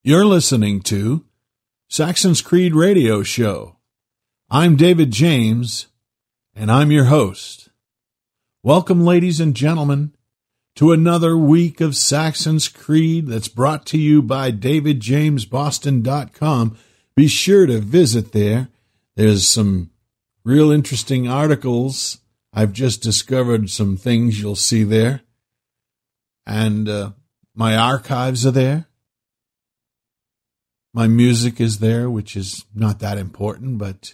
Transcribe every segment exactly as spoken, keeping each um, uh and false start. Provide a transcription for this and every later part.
You're listening to Saxon's Creed Radio Show. I'm David James, and I'm your host. Welcome, ladies and gentlemen, to another week of Saxon's Creed that's brought to you by david james boston dot com. Be sure to visit there. There's some real interesting articles. I've just discovered some things you'll see there. And uh, my archives are there. My music is there, which is not that important, but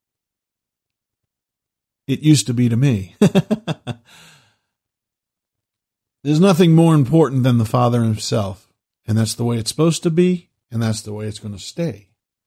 it used to be to me. There's nothing more important than the Father himself, and that's the way it's supposed to be, and that's the way it's going to stay.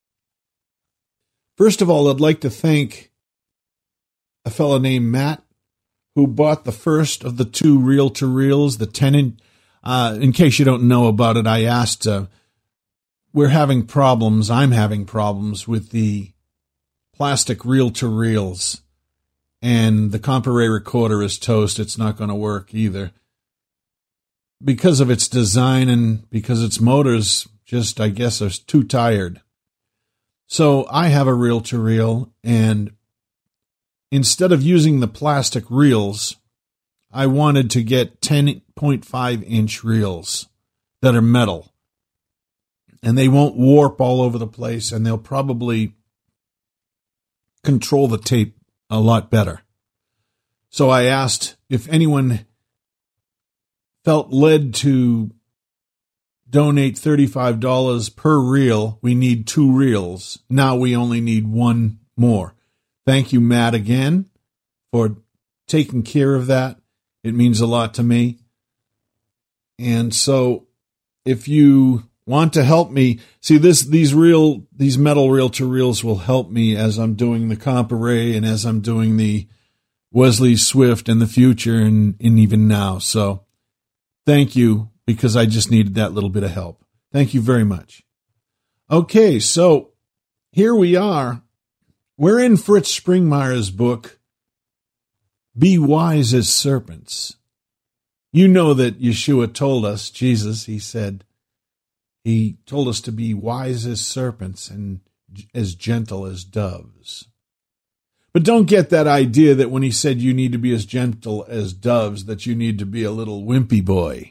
First of all, I'd like to thank a fellow named Matt who bought the first of the two reel-to-reels, the ten. Uh, in case you don't know about it, I asked... Uh, We're having problems, I'm having problems with the plastic reel-to-reels, and the Compare recorder is toast. It's not going to work either. Because of its design and because its motors just, I guess, are too tired. So I have a reel-to-reel, and instead of using the plastic reels, I wanted to get ten point five inch reels that are metal. And they won't warp all over the place, and they'll probably control the tape a lot better. So I asked if anyone felt led to donate thirty-five dollars per reel. We need two reels. Now we only need one more. Thank you, Matt, again, for taking care of that. It means a lot to me. And so if you want to help me, see this, these real, these metal reel-to-reels will help me as I'm doing the Compare and as I'm doing the Wesley Swift in the future and, and even now. So thank you, because I just needed that little bit of help. Thank you very much. Okay, so here we are. We're in Fritz Springmeier's book, Be Wise as Serpents. You know that Yeshua told us, Jesus, he said, He told us to be wise as serpents and as gentle as doves. But don't get that idea that when he said you need to be as gentle as doves, that you need to be a little wimpy boy.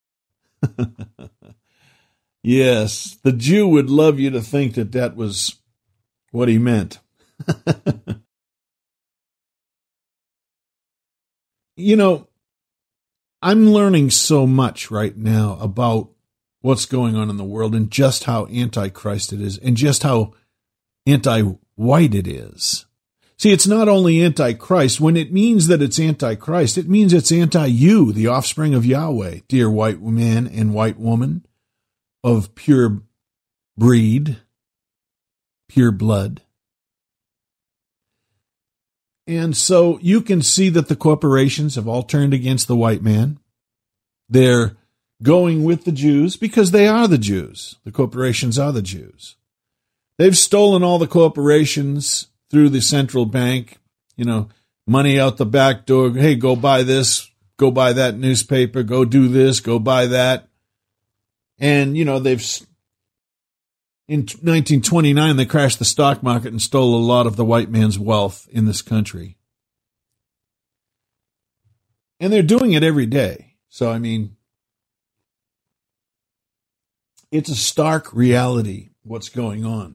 Yes, the Jew would love you to think that that was what he meant. You know, I'm learning so much right now about what's going on in the world and just how anti-Christ it is and just how anti-white it is. See, it's not only anti-Christ. When it means that it's anti-Christ, it means it's anti-you, the offspring of Yahweh, dear white man and white woman of pure breed, pure blood. And so you can see that the corporations have all turned against the white man. They're going with the Jews because they are the Jews. The corporations are the Jews. They've stolen all the corporations through the central bank, you know, money out the back door. Hey, go buy this, go buy that newspaper, go do this, go buy that. And, you know, they've, in nineteen twenty-nine, they crashed the stock market and stole a lot of the white man's wealth in this country. And they're doing it every day. So, I mean, it's a stark reality, what's going on.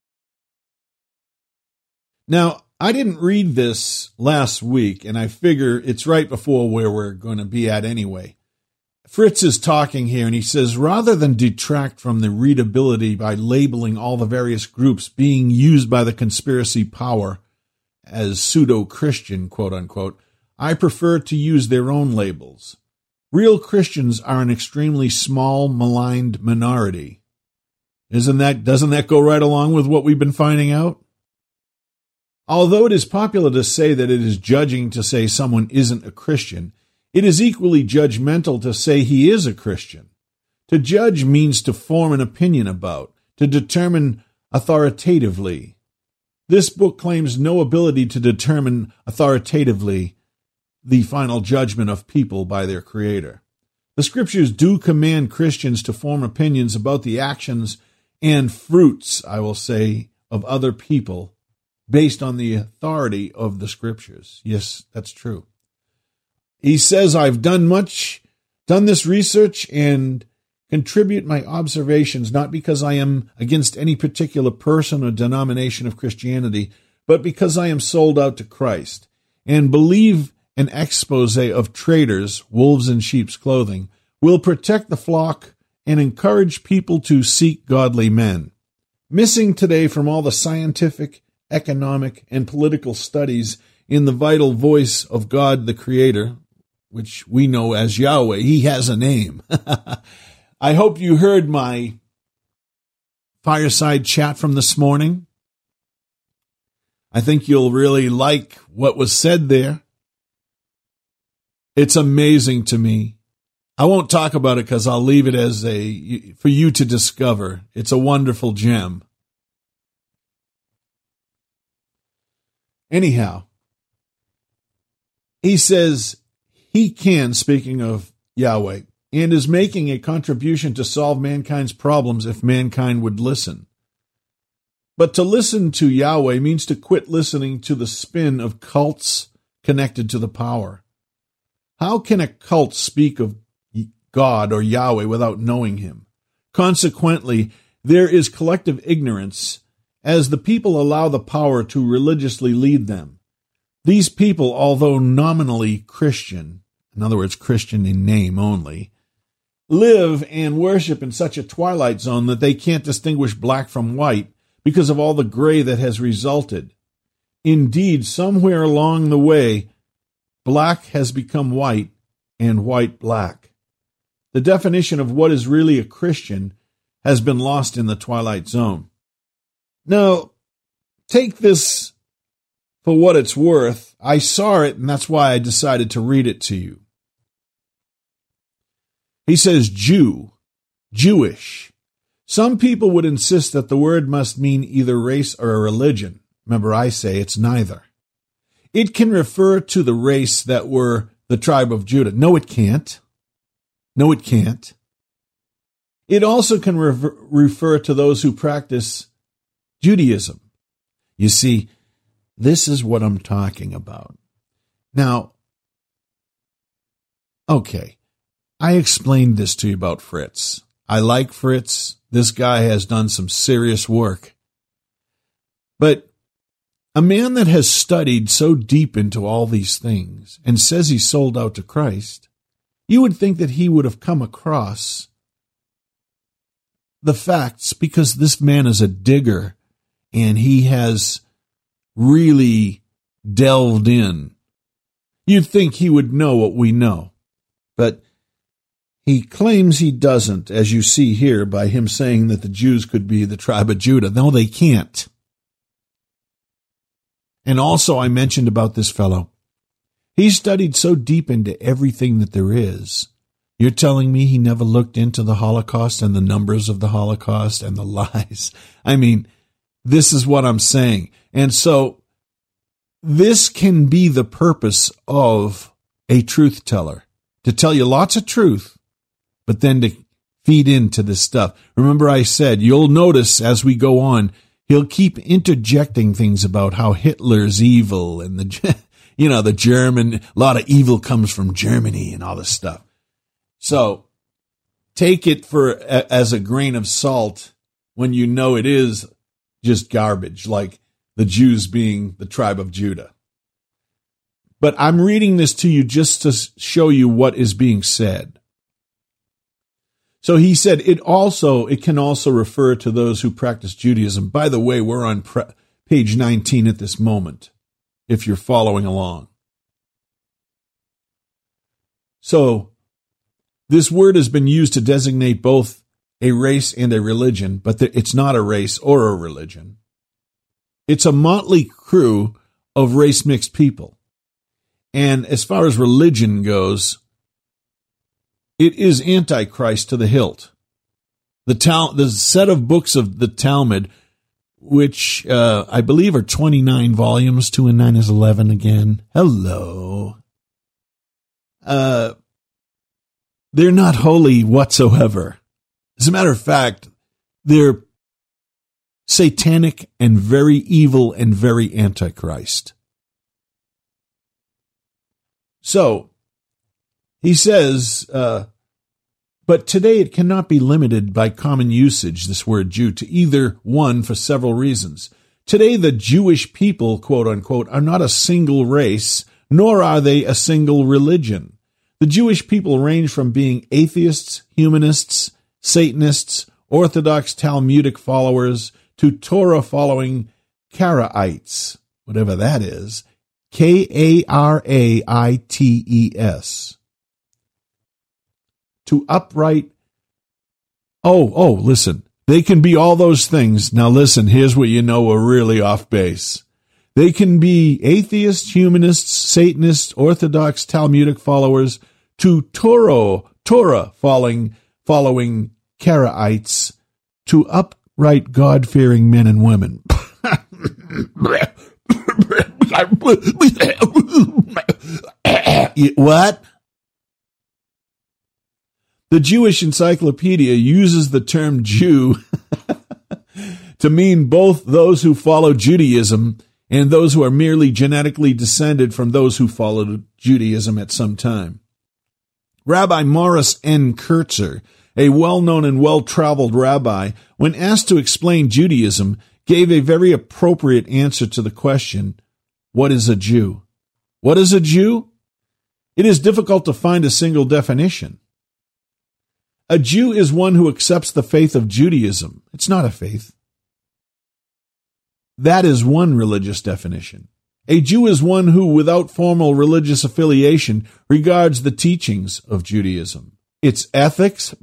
Now, I didn't read this last week, and I figure it's right before where we're going to be at anyway. Fritz is talking here, and he says, rather than detract from the readability by labeling all the various groups being used by the conspiracy power as pseudo-Christian, quote-unquote, I prefer to use their own labels. Real Christians are an extremely small, maligned minority. Isn't that, doesn't that go right along with what we've been finding out? Although it is popular to say that it is judging to say someone isn't a Christian, it is equally judgmental to say he is a Christian. To judge means to form an opinion about, to determine authoritatively. This book claims no ability to determine authoritatively the final judgment of people by their Creator. The Scriptures do command Christians to form opinions about the actions and fruits, I will say, of other people based on the authority of the scriptures. Yes, that's true. He says, I've done much, done this research and contribute my observations, not because I am against any particular person or denomination of Christianity, but because I am sold out to Christ and believe an expose of traitors, wolves in sheep's clothing, will protect the flock and encourage people to seek godly men. Missing today from all the scientific, economic, and political studies in the vital voice of God the Creator, which we know as Yahweh. He has a name. I hope you heard my fireside chat from this morning. I think you'll really like what was said there. It's amazing to me. I won't talk about it because I'll leave it as a for you to discover. It's a wonderful gem. Anyhow, he says he can, speaking of Yahweh, and is making a contribution to solve mankind's problems if mankind would listen. But to listen to Yahweh means to quit listening to the spin of cults connected to the power. How can a cult speak of God or Yahweh without knowing him? Consequently, there is collective ignorance as the people allow the power to religiously lead them. These people, although nominally Christian, in other words, Christian in name only, live and worship in such a twilight zone that they can't distinguish black from white because of all the gray that has resulted. Indeed, somewhere along the way, black has become white and white black. The definition of what is really a Christian has been lost in the twilight zone. Now, take this for what it's worth. I saw it, and that's why I decided to read it to you. He says Jew, Jewish. Some people would insist that the word must mean either race or a religion. Remember, I say it's neither. It can refer to the race that were the tribe of Judah. No, it can't. No, it can't. It also can re- refer to those who practice Judaism. You see, this is what I'm talking about. Now, okay, I explained this to you about Fritz. I like Fritz. This guy has done some serious work. But a man that has studied so deep into all these things and says he's sold out to Christ, you would think that he would have come across the facts because this man is a digger and he has really delved in. You'd think he would know what we know, but he claims he doesn't, as you see here by him saying that the Jews could be the tribe of Judah. No, they can't. And also I mentioned about this fellow. He studied so deep into everything that there is. You're telling me he never looked into the Holocaust and the numbers of the Holocaust and the lies? I mean, this is what I'm saying. And so this can be the purpose of a truth teller, to tell you lots of truth, but then to feed into this stuff. Remember I said, you'll notice as we go on, he'll keep interjecting things about how Hitler's evil and the, you know, the German, a lot of evil comes from Germany and all this stuff. So take it for as a grain of salt when you know it is just garbage, like the Jews being the tribe of Judah. But I'm reading this to you just to show you what is being said. So he said it also, it can also refer to those who practice Judaism. By the way, we're on pre- page nineteen at this moment, if you're following along. So this word has been used to designate both a race and a religion, but it's not a race or a religion. It's a motley crew of race-mixed people. And as far as religion goes, it is Antichrist to the hilt. The, Tal- the set of books of the Talmud, which uh, I believe are twenty-nine volumes, two and nine is eleven again. Hello. Uh, they're not holy whatsoever. As a matter of fact, they're satanic and very evil and very antichrist. So, he says, uh, but today it cannot be limited by common usage, this word Jew, to either one for several reasons. Today the Jewish people, quote unquote, are not a single race, nor are they a single religion. The Jewish people range from being atheists, humanists, Satanists, Orthodox Talmudic followers, to Torah-following Karaites, whatever that is, K A R A I T E S. To upright, oh, oh, listen, they can be all those things. Now listen, here's what you know we're really off base. They can be atheists, humanists, Satanists, Orthodox Talmudic followers, to Torah, Torah following, following Karaites, to upright God-fearing men and women. What? The Jewish Encyclopedia uses the term Jew to mean both those who follow Judaism and those who are merely genetically descended from those who followed Judaism at some time. Rabbi Morris N. Kurtzer, a well-known and well-traveled rabbi, when asked to explain Judaism, gave a very appropriate answer to the question, what is a Jew? What is a Jew? It is difficult to find a single definition. A Jew is one who accepts the faith of Judaism. It's not a faith. That is one religious definition. A Jew is one who, without formal religious affiliation, regards the teachings of Judaism, its ethics.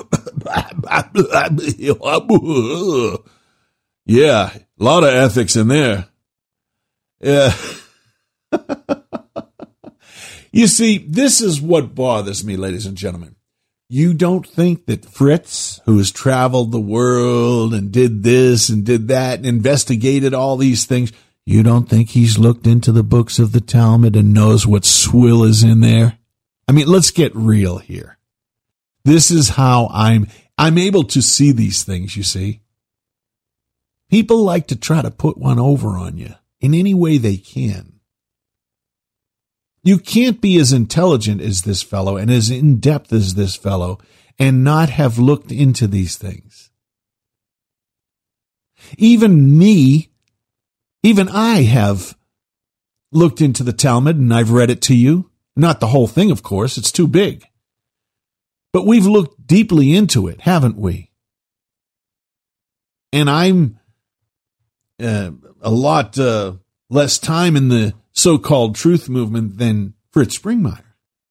Yeah, a lot of ethics in there. Yeah. You see, this is what bothers me, ladies and gentlemen. You don't think that Fritz, who has traveled the world and did this and did that and investigated all these things, you don't think he's looked into the books of the Talmud and knows what swill is in there? I mean, let's get real here. This is how I'm, I'm able to see these things, you see. People like to try to put one over on you in any way they can. You can't be as intelligent as this fellow and as in-depth as this fellow and not have looked into these things. Even me, even I have looked into the Talmud and I've read it to you. Not the whole thing, of course. It's too big. But we've looked deeply into it, haven't we? And I'm uh, a lot uh, less time in the so-called truth movement than Fritz Springmeier.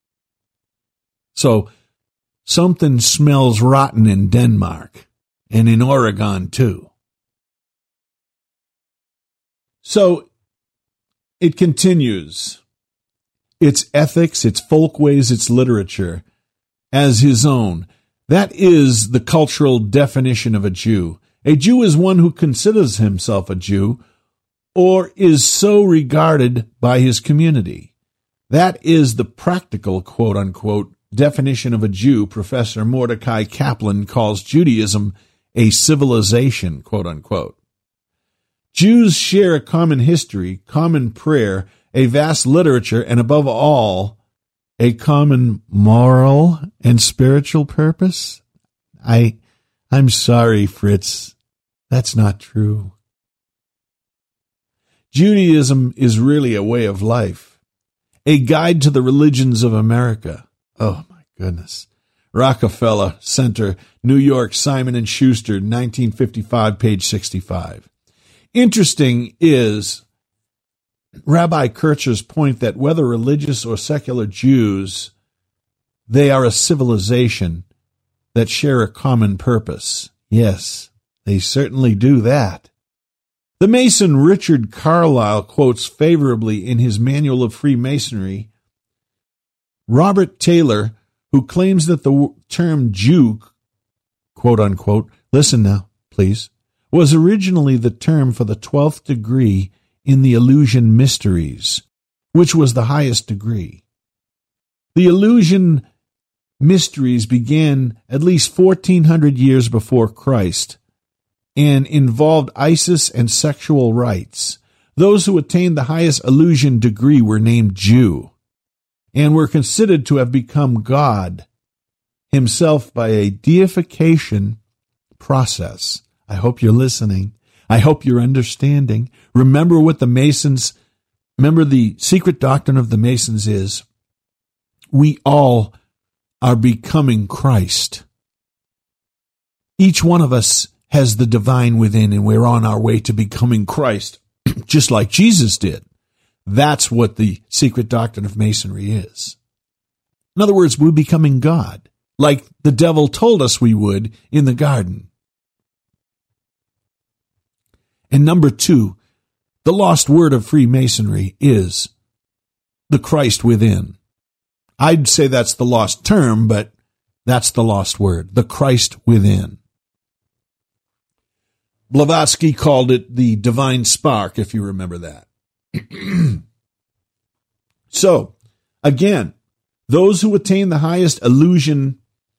So something smells rotten in Denmark and in Oregon too. So it continues. Its ethics, its folkways, its literature as his own. That is the cultural definition of a Jew. A Jew is one who considers himself a Jew or is so regarded by his community. That is the practical, quote-unquote, definition of a Jew. Professor Mordecai Kaplan calls Judaism a civilization, quote-unquote. Jews share a common history, common prayer, a vast literature, and above all, a common moral and spiritual purpose? I, I'm sorry, Fritz. That's not true. Judaism is really a way of life, a guide to the religions of America. Oh, my goodness. Rockefeller Center, New York, Simon and Schuster, nineteen fifty-five, page sixty-five. Interesting is Rabbi Kurtzer's point that whether religious or secular Jews, they are a civilization that share a common purpose. Yes, they certainly do that. The Mason Richard Carlisle quotes favorably in his Manual of Freemasonry Robert Taylor, who claims that the term Jew, quote unquote, listen now, please, was originally the term for the twelfth degree in the Eleusinian Mysteries, which was the highest degree. The Eleusinian Mysteries began at least fourteen hundred years before Christ and involved ISIS and sexual rites. Those who attained the highest illusion degree were named Jew and were considered to have become God himself by a deification process. I hope you're listening. I hope you're understanding. Remember what the Masons, remember the secret doctrine of the Masons is, we all are becoming Christ. Each one of us has the divine within, and we're on our way to becoming Christ, just like Jesus did. That's what the secret doctrine of Masonry is. In other words, we're becoming God, like the devil told us we would in the garden. And number two, the lost word of Freemasonry is the Christ within. I'd say that's the lost term, but that's the lost word, the Christ within. Blavatsky called it the divine spark, if you remember that. So, again, those who attain the highest illusion,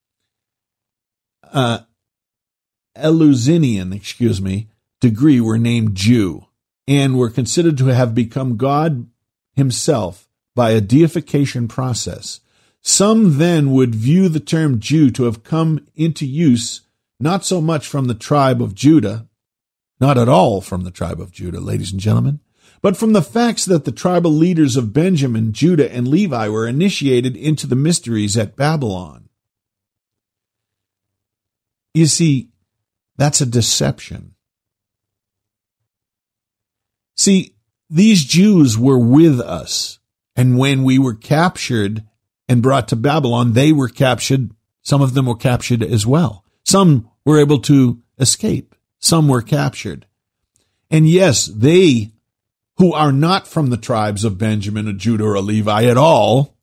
uh, Eleusinian, excuse me, degree were named Jew and were considered to have become God himself by a deification process. Some then would view the term Jew to have come into use not so much from the tribe of Judah, not at all from the tribe of Judah, ladies and gentlemen, but from the facts that the tribal leaders of Benjamin, Judah, and Levi were initiated into the mysteries at Babylon. You see, that's a deception. See, these Jews were with us, and when we were captured and brought to Babylon, they were captured. Some of them were captured as well. Some were able to escape. Some were captured. And yes, they who are not from the tribes of Benjamin or Judah or Levi at all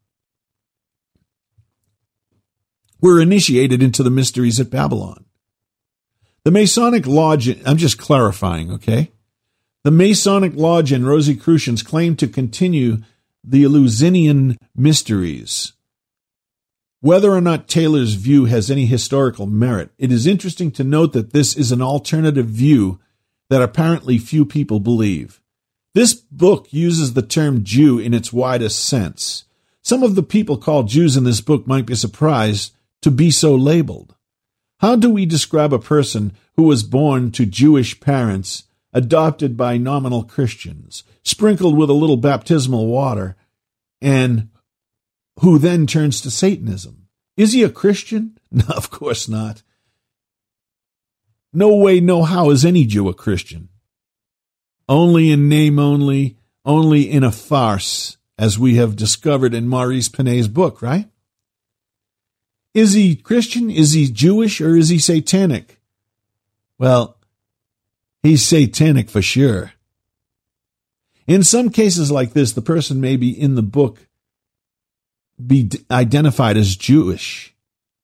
were initiated into the mysteries at Babylon. The Masonic Lodge, I'm just clarifying, okay? The Masonic Lodge and Rosicrucians claim to continue the Eleusinian mysteries. Whether or not Taylor's view has any historical merit, it is interesting to note that this is an alternative view that apparently few people believe. This book uses the term Jew in its widest sense. Some of the people called Jews in this book might be surprised to be so labeled. How do we describe a person who was born to Jewish parents, adopted by nominal Christians, sprinkled with a little baptismal water, and who then turns to Satanism? Is he a Christian? No, of course not. No way, no how is any Jew a Christian. Only in name only, only in a farce, as we have discovered in Maurice Pinay's book, right? Is he Christian? Is he Jewish? Or is he satanic? Well, he's satanic for sure. In some cases like this, the person may be in the book be identified as Jewish.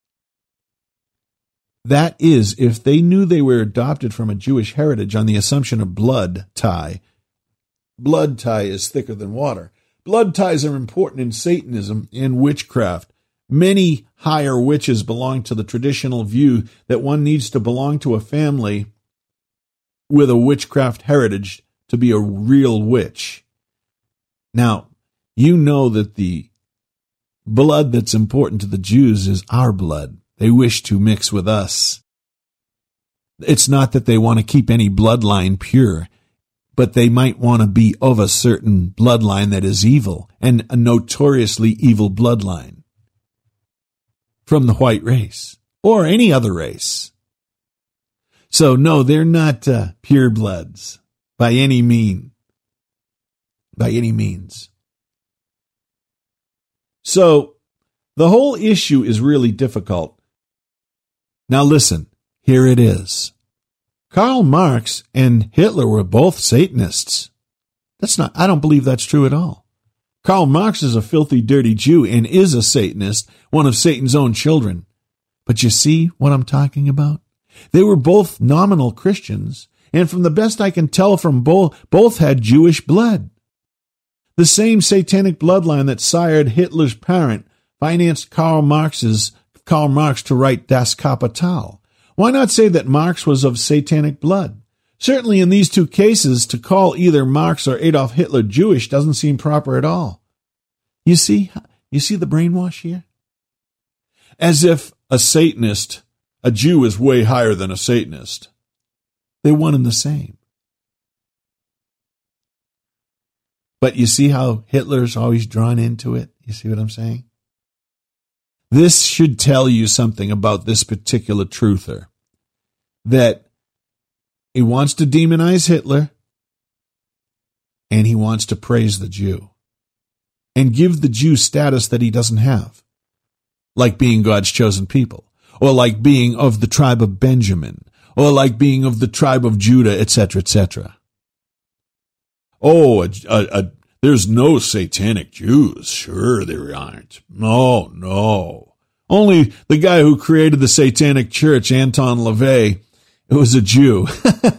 That is, if they knew they were adopted from a Jewish heritage on the assumption of blood tie. Blood tie is thicker than water. Blood ties are important in Satanism and witchcraft. Many higher witches belong to the traditional view that one needs to belong to a family with a witchcraft heritage to be a real witch. Now, you know that the blood that's important to the Jews is our blood. They wish to mix with us. It's not that they want to keep any bloodline pure, but they might want to be of a certain bloodline that is evil, and a notoriously evil bloodline from the white race or any other race. So no, they're not uh, pure bloods by any mean, by any means. So the whole issue is really difficult. Now listen, here it is. Karl Marx and Hitler were both Satanists. That's not, I don't believe that's true at all. Karl Marx is a filthy, dirty Jew and is a Satanist, one of Satan's own children. But you see what I'm talking about? They were both nominal Christians, and from the best I can tell from both, both had Jewish blood. The same satanic bloodline that sired Hitler's parent financed Karl Marx's Karl Marx to write Das Kapital. Why not say that Marx was of satanic blood? Certainly in these two cases, to call either Marx or Adolf Hitler Jewish doesn't seem proper at all. You see, you see the brainwash here? As if a Satanist, a Jew is way higher than a Satanist. They're one and the same. But you see how Hitler's always drawn into it? You see what I'm saying? This should tell you something about this particular truther. That he wants to demonize Hitler, and he wants to praise the Jew, and give the Jew status that he doesn't have, like being God's chosen people, or like being of the tribe of Benjamin, or like being of the tribe of Judah, et cetera, et cetera. Oh, a, a, a, there's no satanic Jews. Sure there aren't. No, no. Only the guy who created the satanic church, Anton LaVey, it was a Jew.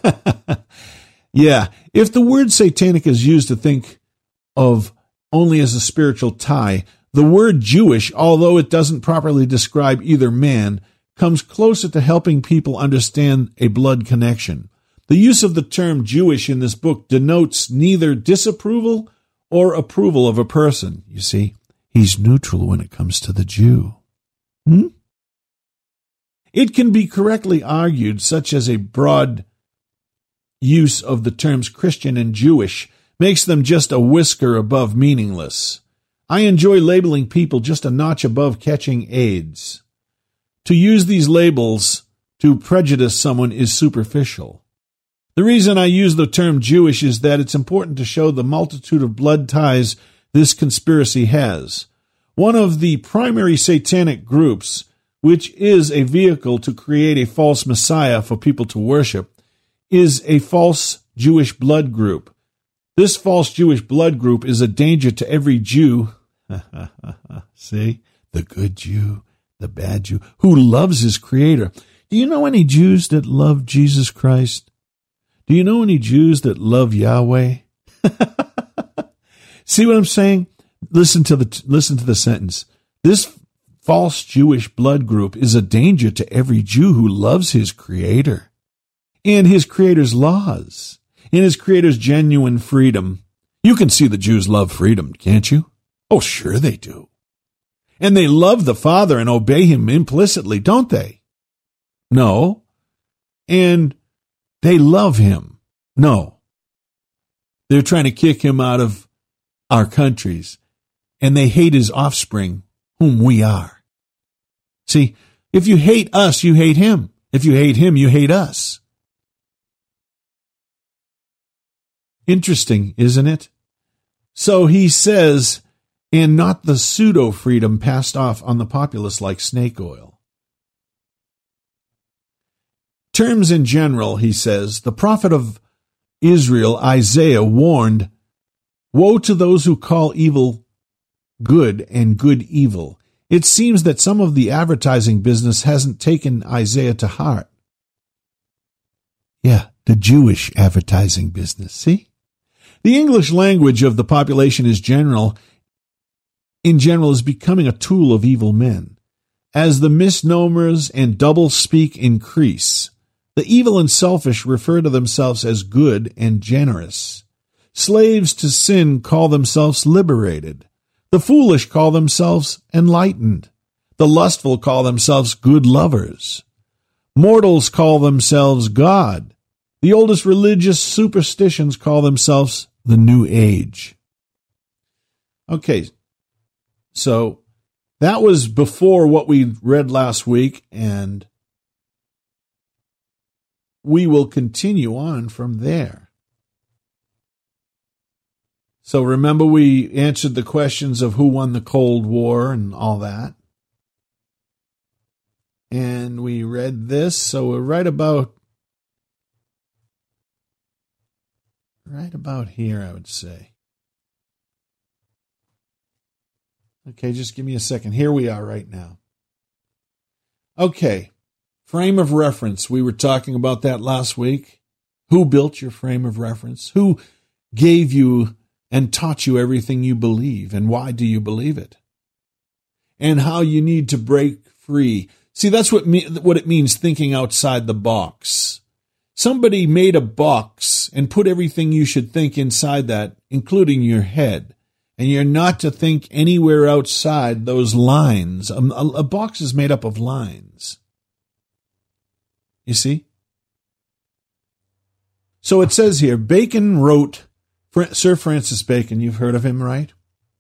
Yeah, if the word satanic is used to think of only as a spiritual tie, the word Jewish, although it doesn't properly describe either man, comes closer to helping people understand a blood connection. The use of the term Jewish in this book denotes neither disapproval or approval of a person. You see, he's neutral when it comes to the Jew. Hmm? It can be correctly argued, such as a broad use of the terms Christian and Jewish makes them just a whisker above meaningless. I enjoy labeling people just a notch above catching AIDS. To use these labels to prejudice someone is superficial. The reason I use the term Jewish is that it's important to show the multitude of blood ties this conspiracy has. One of the primary satanic groups, which is a vehicle to create a false Messiah for people to worship, is a false Jewish blood group. This false Jewish blood group is a danger to every Jew. See? The good Jew, the bad Jew, who loves his Creator. Do you know any Jews that love Jesus Christ? Do you know any Jews that love Yahweh? See what I'm saying? Listen to the listen to the sentence. This false Jewish blood group is a danger to every Jew who loves his Creator and his Creator's laws and his Creator's genuine freedom. You can see the Jews love freedom, can't you? Oh, sure they do. And they love the Father and obey him implicitly, don't they? No. And they love him. No. They're trying to kick him out of our countries, and they hate his offspring, whom we are. See, if you hate us, you hate him. If you hate him, you hate us. Interesting, isn't it? So he says, and not the pseudo-freedom passed off on the populace like snake oil. Terms in general, he says, the prophet of Israel, Isaiah, warned, woe to those who call evil good and good evil. It seems that some of the advertising business hasn't taken Isaiah to heart. Yeah, the Jewish advertising business, see? The English language of the population is general, in general, is becoming a tool of evil men. As the misnomers and double-speak increase, the evil and selfish refer to themselves as good and generous. Slaves to sin call themselves liberated. The foolish call themselves enlightened. The lustful call themselves good lovers. Mortals call themselves God. The oldest religious superstitions call themselves the New Age. Okay, so that was before what we read last week, and we will continue on from there. So remember, we answered the questions of who won the Cold War and all that. And we read this, so we're right about right about here, I would say. Okay, just give me a second. Here we are right now. Okay, frame of reference. We were talking about that last week. Who built your frame of reference? Who gave you and taught you everything you believe, and why do you believe it? And how you need to break free. See, that's what me, what it means thinking outside the box. Somebody made a box and put everything you should think inside that, including your head. And you're not to think anywhere outside those lines. A, a, a box is made up of lines. You see? So it says here, Bacon wrote, Sir Francis Bacon, you've heard of him, right?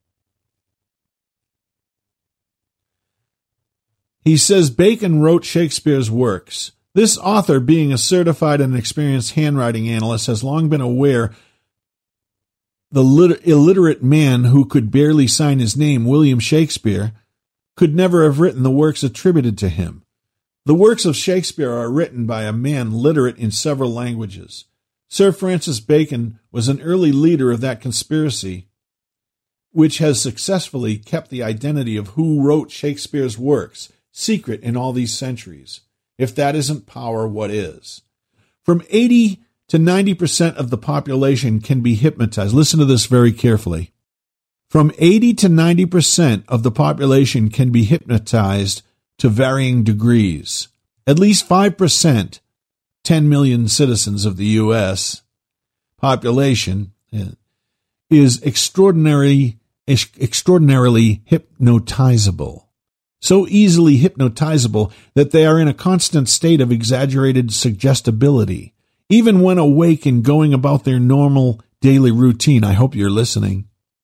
He says Bacon wrote Shakespeare's works. This author, being a certified and experienced handwriting analyst, has long been aware the lit- illiterate man who could barely sign his name, William Shakespeare, could never have written the works attributed to him. The works of Shakespeare are written by a man literate in several languages. Sir Francis Bacon was an early leader of that conspiracy, which has successfully kept the identity of who wrote Shakespeare's works secret in all these centuries. If that isn't power, what is? From eighty to ninety percent of the population can be hypnotized. Listen to this very carefully. From eighty to ninety percent of the population can be hypnotized to varying degrees. At least five percent, ten million citizens of the U S population, is extraordinarily, extraordinarily hypnotizable. So easily hypnotizable that they are in a constant state of exaggerated suggestibility, even when awake and going about their normal daily routine. I hope you're listening.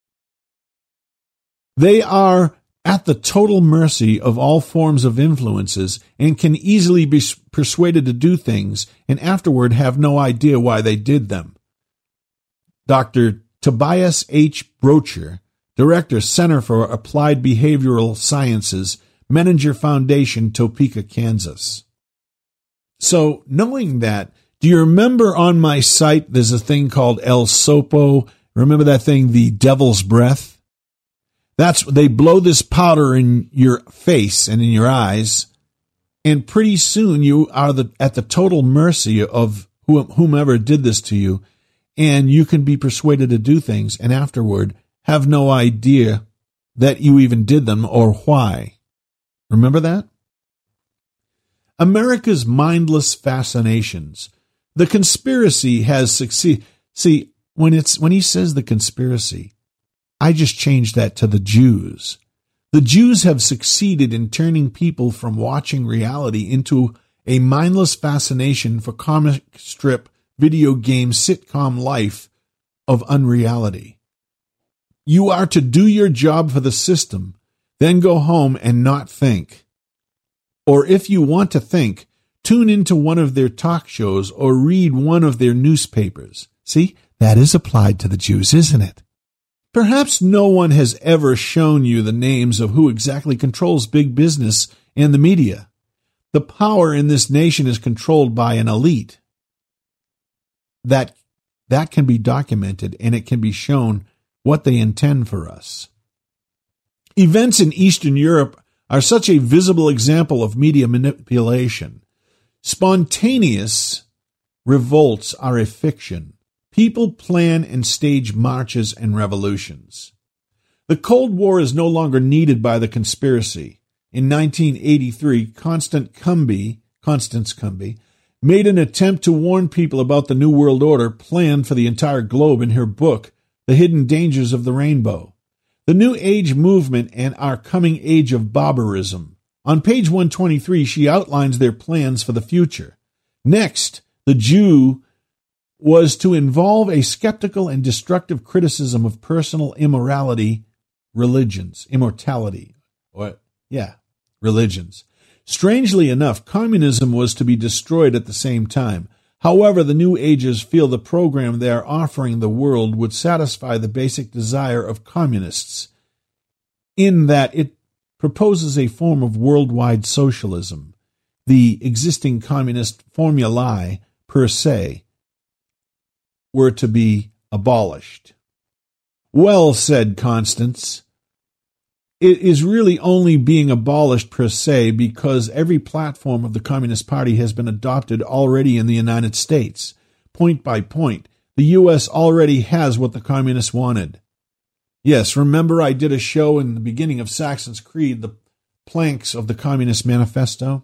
They are at the total mercy of all forms of influences and can easily be persuaded to do things and afterward have no idea why they did them. Doctor Tobias H. Brocher, Director, Center for Applied Behavioral Sciences, Menninger Foundation, Topeka, Kansas. So, knowing that, do you remember on my site there's a thing called El Sopo? Remember that thing, the devil's breath? That's, they blow this powder in your face and in your eyes, and pretty soon you are the, at the total mercy of whomever did this to you, and you can be persuaded to do things, and afterward have no idea that you even did them or why. Remember that? America's mindless fascinations. The conspiracy has succeeded. See, when it's when he says the conspiracy, I just changed that to the Jews. The Jews have succeeded in turning people from watching reality into a mindless fascination for comic strip, video game, sitcom life of unreality. You are to do your job for the system, then go home and not think. Or if you want to think, tune into one of their talk shows or read one of their newspapers. See, that is applied to the Jews, isn't it? Perhaps no one has ever shown you the names of who exactly controls big business and the media. The power in this nation is controlled by an elite. That, that can be documented, and it can be shown what they intend for us. Events in Eastern Europe are such a visible example of media manipulation. Spontaneous revolts are a fiction. People plan and stage marches and revolutions. The Cold War is no longer needed by the conspiracy. In nineteen eighty-three, Constance Cumby, Constance Cumby made an attempt to warn people about the New World Order planned for the entire globe in her book, The Hidden Dangers of the Rainbow. The New Age movement and our coming age of barbarism. On page one twenty-three, she outlines their plans for the future. Next, the Jew was to involve a skeptical and destructive criticism of personal immorality, religions, immortality, or, yeah, religions. Strangely enough, communism was to be destroyed at the same time. However, the New Agers feel the program they are offering the world would satisfy the basic desire of communists, in that it proposes a form of worldwide socialism. The existing communist formulae, per se, were to be abolished. Well, said Constance, it is really only being abolished per se because every platform of the Communist Party has been adopted already in the United States. Point by point, the U S already has what the communists wanted. Yes, remember I did a show in the beginning of Saxon's Creed, the, planks of the Communist Manifesto?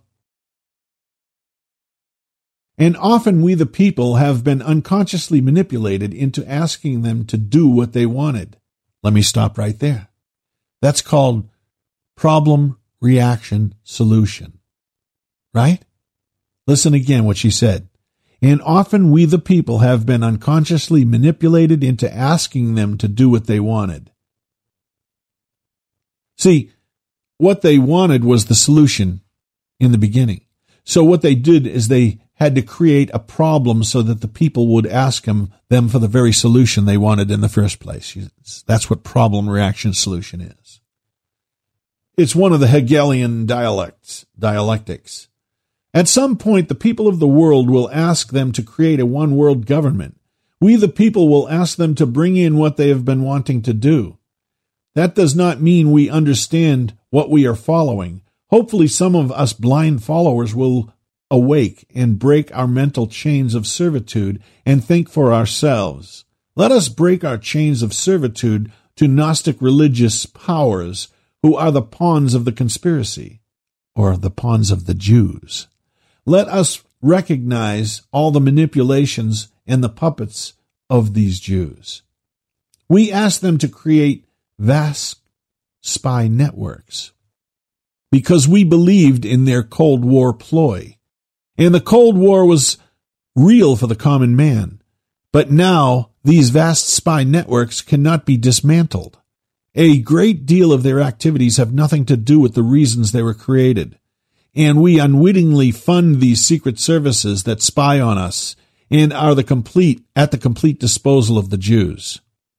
And often we the people have been unconsciously manipulated into asking them to do what they wanted. Let me stop right there. That's called problem, reaction, solution. Right? Listen again what she said. And often we the people have been unconsciously manipulated into asking them to do what they wanted. See, what they wanted was the solution in the beginning. So what they did is they had to create a problem so that the people would ask them, them for the very solution they wanted in the first place. That's what problem, reaction, solution is. It's one of the Hegelian dialects, dialectics. At some point, the people of the world will ask them to create a one-world government. We, the people, will ask them to bring in what they have been wanting to do. That does not mean we understand what we are following. Hopefully, some of us blind followers will awake and break our mental chains of servitude and think for ourselves. Let us break our chains of servitude to Gnostic religious powers who are the pawns of the conspiracy, or the pawns of the Jews. Let us recognize all the manipulations and the puppets of these Jews. We ask them to create vast spy networks because we believed in their Cold War ploy. And the Cold War was real for the common man. But now these vast spy networks cannot be dismantled. A great deal of their activities have nothing to do with the reasons they were created. And we unwittingly fund these secret services that spy on us and are the complete at the complete disposal of the Jews.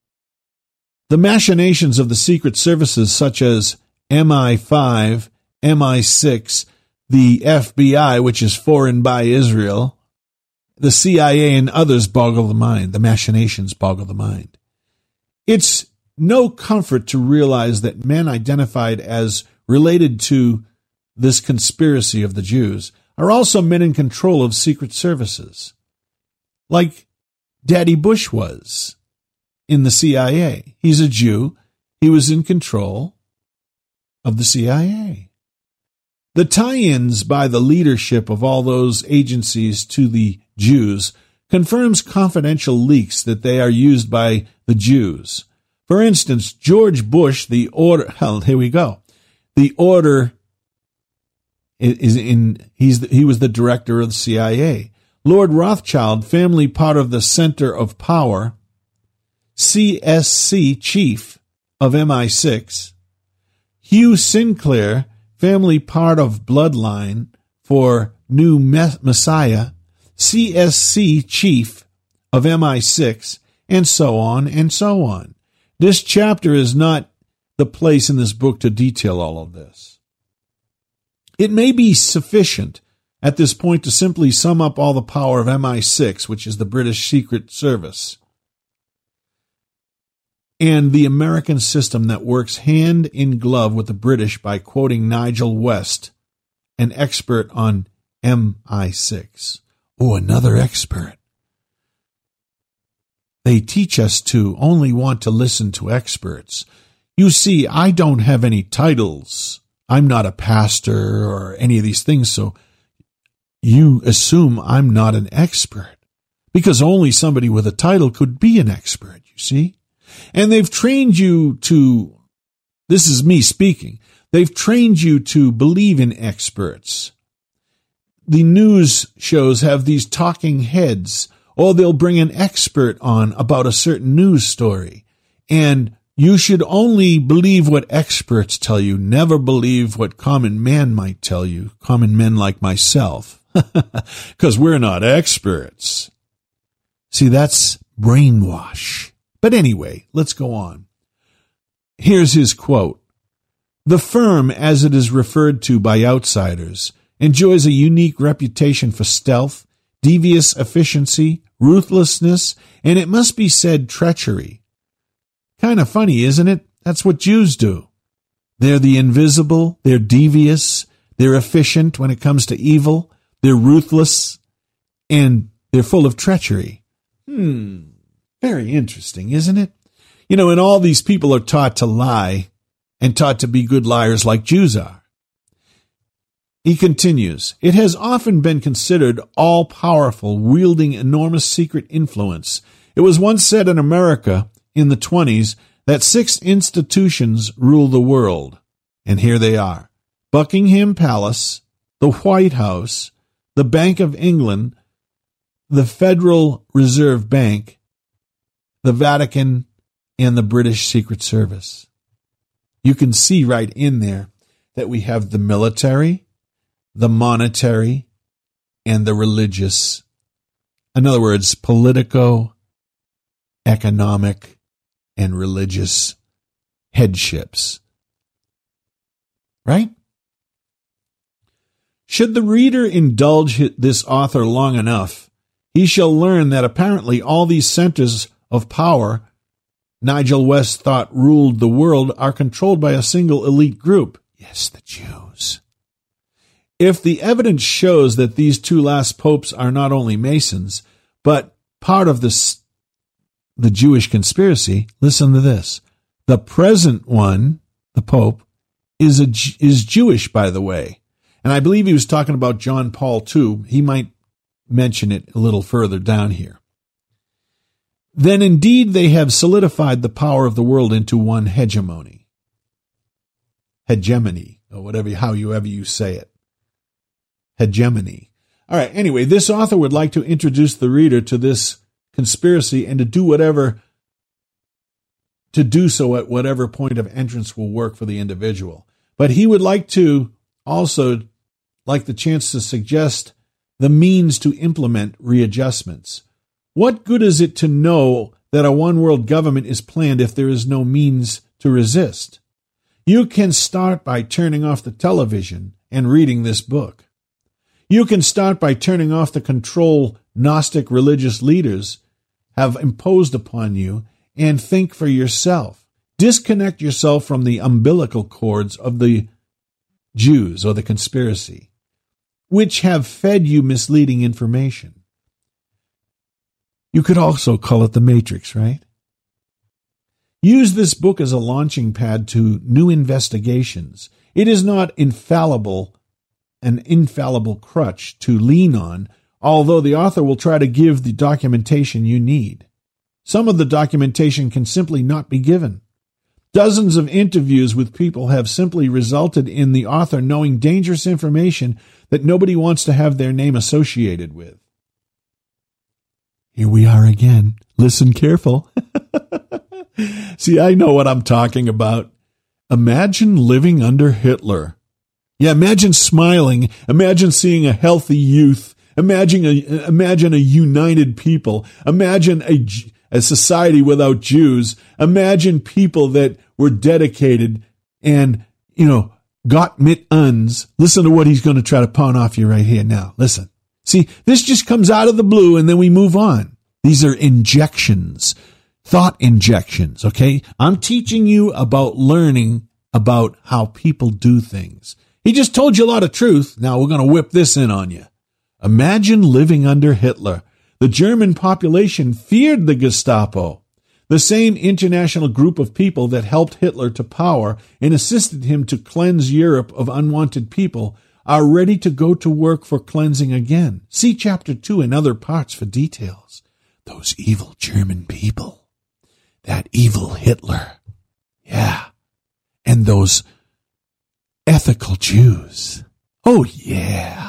The machinations of the secret services such as M I five, M I six, the F B I, which is foreign by Israel, the C I A and others boggle the mind. The machinations boggle the mind. It's no comfort to realize that men identified as related to this conspiracy of the Jews are also men in control of secret services, like Daddy Bush was in the C I A. He's a Jew. He was in control of the C I A. The tie-ins by the leadership of all those agencies to the Jews confirms confidential leaks that they are used by the Jews. For instance, George Bush, the order, hell, here we go. The order is in, he's the, he was the director of the C I A. Lord Rothschild, family part of the Center of Power, C S C chief of M I six. Hugh Sinclair, family part of Bloodline for New Messiah, C S C chief of M I six, and so on and so on. This chapter is not the place in this book to detail all of this. It may be sufficient at this point to simply sum up all the power of M I six, which is the British Secret Service, and the American system that works hand in glove with the British by quoting Nigel West, an expert on M I six. Oh, another expert. They teach us to only want to listen to experts. You see, I don't have any titles. I'm not a pastor or any of these things, so you assume I'm not an expert, because only somebody with a title could be an expert, you see? And they've trained you to, this is me speaking, they've trained you to believe in experts. The news shows have these talking heads, or they'll bring an expert on about a certain news story. And you should only believe what experts tell you, never believe what common man might tell you, common men like myself, because we're not experts. See, that's brainwash. But anyway, let's go on. Here's his quote. The firm, as it is referred to by outsiders, enjoys a unique reputation for stealth, devious efficiency, ruthlessness, and it must be said treachery. Kind of funny, isn't it? That's what Jews do. They're the invisible, they're devious, they're efficient when it comes to evil, they're ruthless, and they're full of treachery. Hmm, very interesting, isn't it? You know, and all these people are taught to lie and taught to be good liars like Jews are. He continues, it has often been considered all-powerful, wielding enormous secret influence. It was once said in America in the twenties that six institutions rule the world. And here they are. Buckingham Palace, the White House, the Bank of England, the Federal Reserve Bank, the Vatican, and the British Secret Service. You can see right in there that we have the military, the monetary, and the religious. In other words, politico, economic, and religious headships. Right? Should the reader indulge this author long enough, he shall learn that apparently all these centers of power Nigel West thought ruled the world are controlled by a single elite group. Yes, the Jews. If the evidence shows that these two last popes are not only Masons, but part of this, the Jewish conspiracy, listen to this. The present one, the Pope, is a, is Jewish, by the way. And I believe he was talking about John Paul the Second. He might mention it a little further down here. Then indeed they have solidified the power of the world into one hegemony. Hegemony, or whatever, however you say it. Hegemony. All right, anyway, this author would like to introduce the reader to this conspiracy and to do whatever, to do so at whatever point of entrance will work for the individual. But he would like to also like the chance to suggest the means to implement readjustments. What good is it to know that a one-world government is planned if there is no means to resist? You can start by turning off the television and reading this book. You can start by turning off the control Gnostic religious leaders have imposed upon you and think for yourself. Disconnect yourself from the umbilical cords of the Jews or the conspiracy, which have fed you misleading information. You could also call it the Matrix, right? Use this book as a launching pad to new investigations. It is not infallible, an infallible crutch to lean on, although the author will try to give the documentation you need. Some of the documentation can simply not be given. Dozens of interviews with people have simply resulted in the author knowing dangerous information that nobody wants to have their name associated with. Here we are again. Listen careful. See, I know what I'm talking about. Imagine living under Hitler. Yeah, imagine smiling. Imagine seeing a healthy youth. Imagine a, imagine a united people. Imagine a, a society without Jews. Imagine people that were dedicated and, you know, got mit uns. Listen to what he's going to try to pawn off you right here now. Listen. See, this just comes out of the blue and then we move on. These are injections, thought injections, okay? I'm teaching you about learning about how people do things. He just told you a lot of truth. Now we're going to whip this in on you. Imagine living under Hitler. The German population feared the Gestapo, the same international group of people that helped Hitler to power and assisted him to cleanse Europe of unwanted people are ready to go to work for cleansing again. See chapter two and other parts for details. Those evil German people. That evil Hitler. Yeah. And those ethical Jews. Oh, yeah.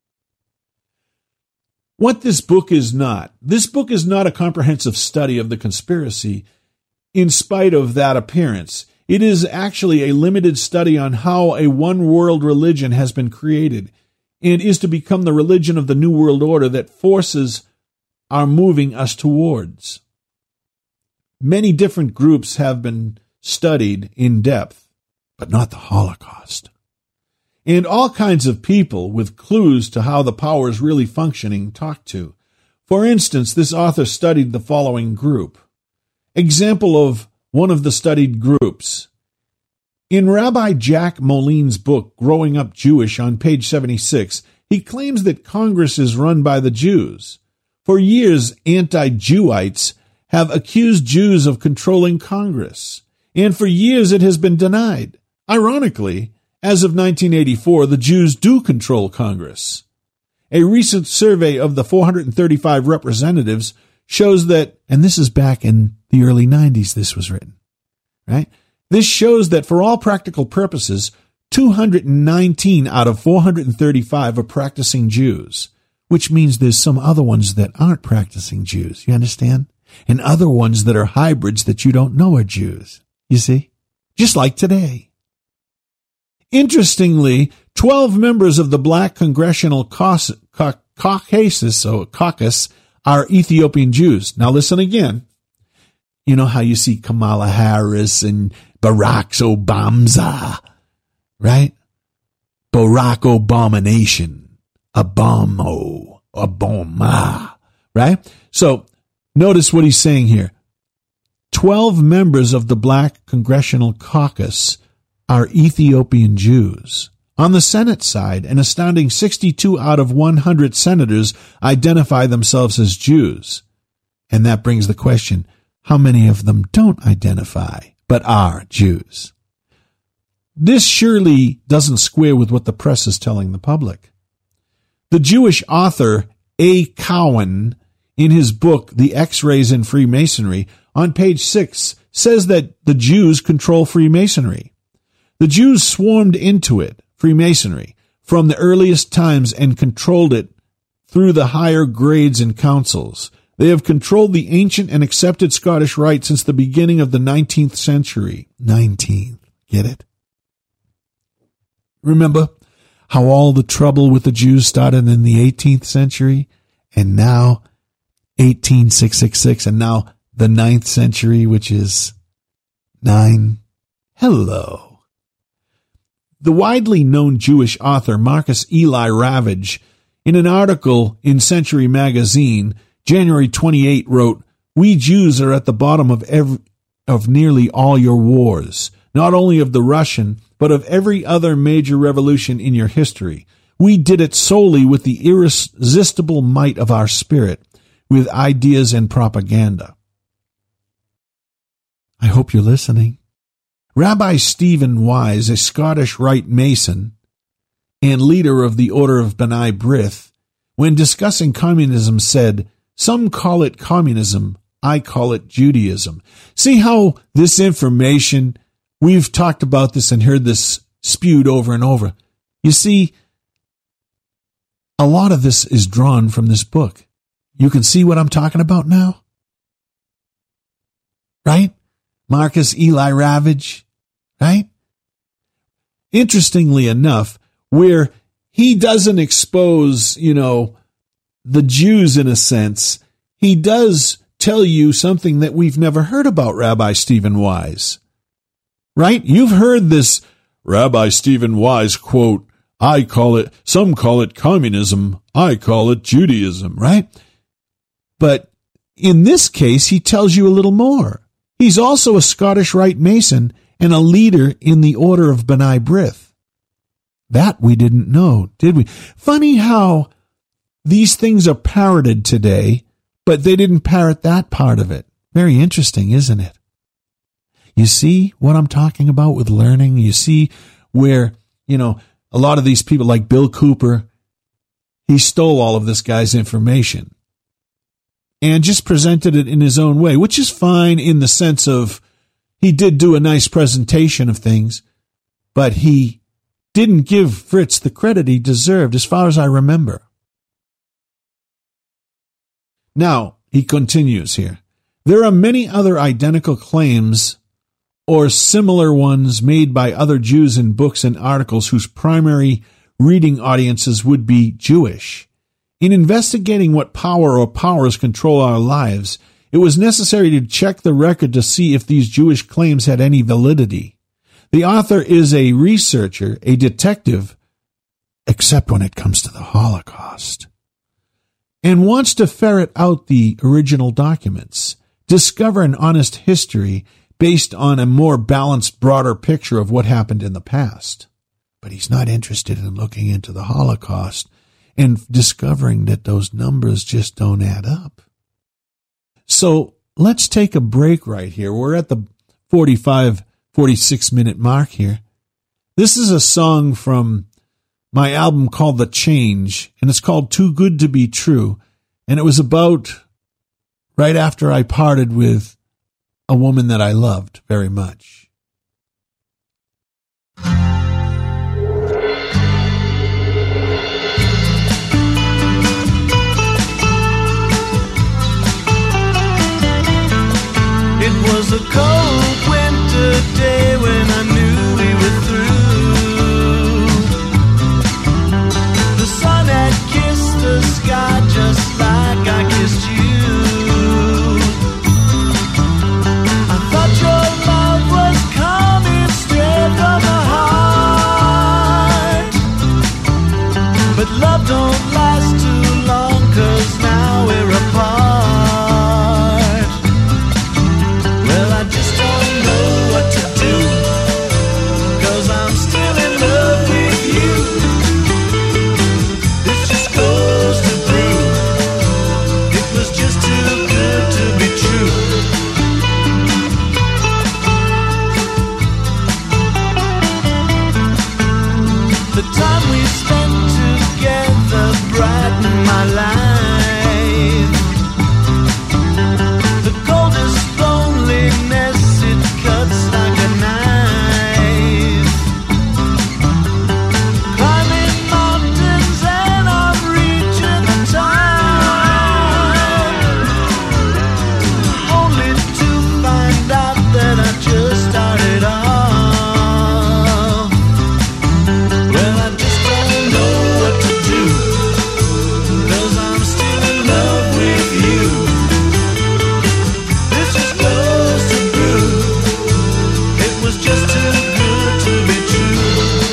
What this book is not. This book is not a comprehensive study of the conspiracy in spite of that appearance. It is actually a limited study on how a one-world religion has been created and is to become the religion of the New World Order that forces are moving us towards. Many different groups have been studied in depth, but not the Holocaust. And all kinds of people with clues to how the power is really functioning talked to. For instance, this author studied the following group. Example of one of the studied groups. In Rabbi Jack Moline's book, Growing Up Jewish, on page seventy-six, he claims that Congress is run by the Jews. For years, anti-Jewites have accused Jews of controlling Congress, and for years it has been denied. Ironically, As of nineteen eighty-four, the Jews do control Congress. A recent survey of the four hundred thirty-five representatives shows that, and this is back in the early nineties this was written, right? This shows that for all practical purposes, two hundred nineteen out of four hundred thirty-five are practicing Jews, which means there's some other ones that aren't practicing Jews, you understand? And other ones that are hybrids that you don't know are Jews, you see? Just like today. Interestingly, twelve members of the Black Congressional Caucus, Caucus, or caucus are Ethiopian Jews. Now listen again. You know how you see Kamala Harris and Barack Obama, right? Barack Abomination, Obama, Obama, right? So notice what he's saying here. Twelve members of the Black Congressional Caucus are Ethiopian Jews. On the Senate side, an astounding sixty-two out of one hundred senators identify themselves as Jews. And that brings the question, how many of them don't identify but are Jews? This surely doesn't square with what the press is telling the public. The Jewish author A. Cowan, in his book, The X-Rays in Freemasonry, on page six, says that the Jews control Freemasonry. The Jews swarmed into it, Freemasonry, from the earliest times and controlled it through the higher grades and councils. They have controlled the ancient and accepted Scottish Rite since the beginning of the nineteenth century. nineteenth, get it? Remember how all the trouble with the Jews started in the eighteenth century, and now eighteen six six six, and now the ninth century, which is nine. Hello. The widely known Jewish author Marcus Eli Ravage, in an article in Century Magazine, January twenty-eighth, wrote, "We Jews are at the bottom of every, of nearly all your wars, not only of the Russian, but of every other major revolution in your history. We did it solely with the irresistible might of our spirit, with ideas and propaganda." I hope you're listening. Rabbi Stephen Wise, a Scottish Rite Mason and leader of the Order of B'nai B'rith, when discussing communism said, "Some call it communism, I call it Judaism." See how this information, we've talked about this and heard this spewed over and over. You see, a lot of this is drawn from this book. You can see what I'm talking about now? Right? Marcus Eli Ravage, right? Interestingly enough, where he doesn't expose, you know, the Jews in a sense, he does tell you something that we've never heard about Rabbi Stephen Wise, right? You've heard this Rabbi Stephen Wise quote, "I call it, some call it communism, I call it Judaism," right? But in this case, he tells you a little more. He's also a Scottish Rite Mason and a leader in the Order of B'nai B'rith. That we didn't know, did we? Funny how these things are parroted today, but they didn't parrot that part of it. Very interesting, isn't it? You see what I'm talking about with learning? You see where, you know, a lot of these people like Bill Cooper, he stole all of this guy's information and just presented it in his own way, which is fine in the sense of he did do a nice presentation of things, but he didn't give Fritz the credit he deserved, as far as I remember. Now, he continues here. There are many other identical claims or similar ones made by other Jews in books and articles whose primary reading audiences would be Jewish. In investigating what power or powers control our lives, it was necessary to check the record to see if these Jewish claims had any validity. The author is a researcher, a detective, except when it comes to the Holocaust, and wants to ferret out the original documents, discover an honest history based on a more balanced, broader picture of what happened in the past. But he's not interested in looking into the Holocaust and discovering that those numbers just don't add up. So let's take a break right here. We're at the forty-five, forty-six minute mark here. This is a song from my album called The Change, and it's called Too Good to Be True. And it was about right after I parted with a woman that I loved very much. It was a cold winter day when I knew we were through. The sun had kissed the sky just like I kissed you. I thought your love was coming straight from the heart. But love don't last too long, 'cause now we're apart. My life, the coldest loneliness, it cuts like a knife. Climbing mountains and I'm reaching the top, only to find out that I just started off. Well, I just don't know what to do, 'cause I'm still in love with you. This just goes to prove it was just too good to be true.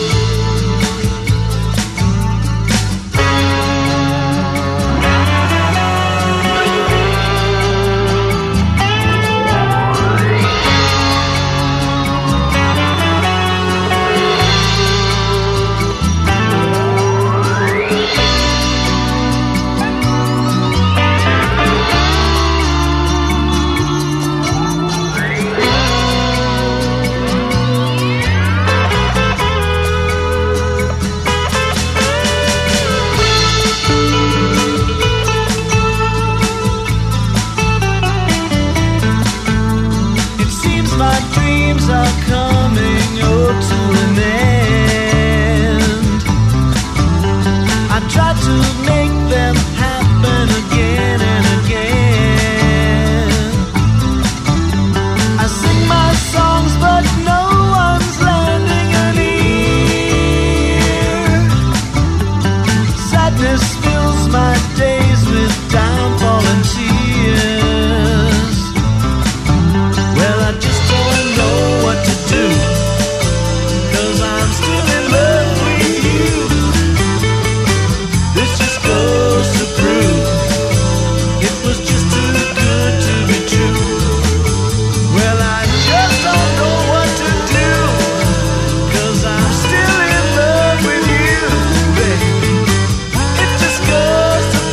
My dreams are coming oh, to an end. I try to make them happen again and again. I sing my songs, but no one's lending an ear. Sadness fills my days with downfall and tears. Well, I just don't know what to do, 'cause I'm still in love with you. This just goes to prove it was just too good to be true. Well, I just don't know what to do, 'cause I'm still in love with you, baby. It just goes to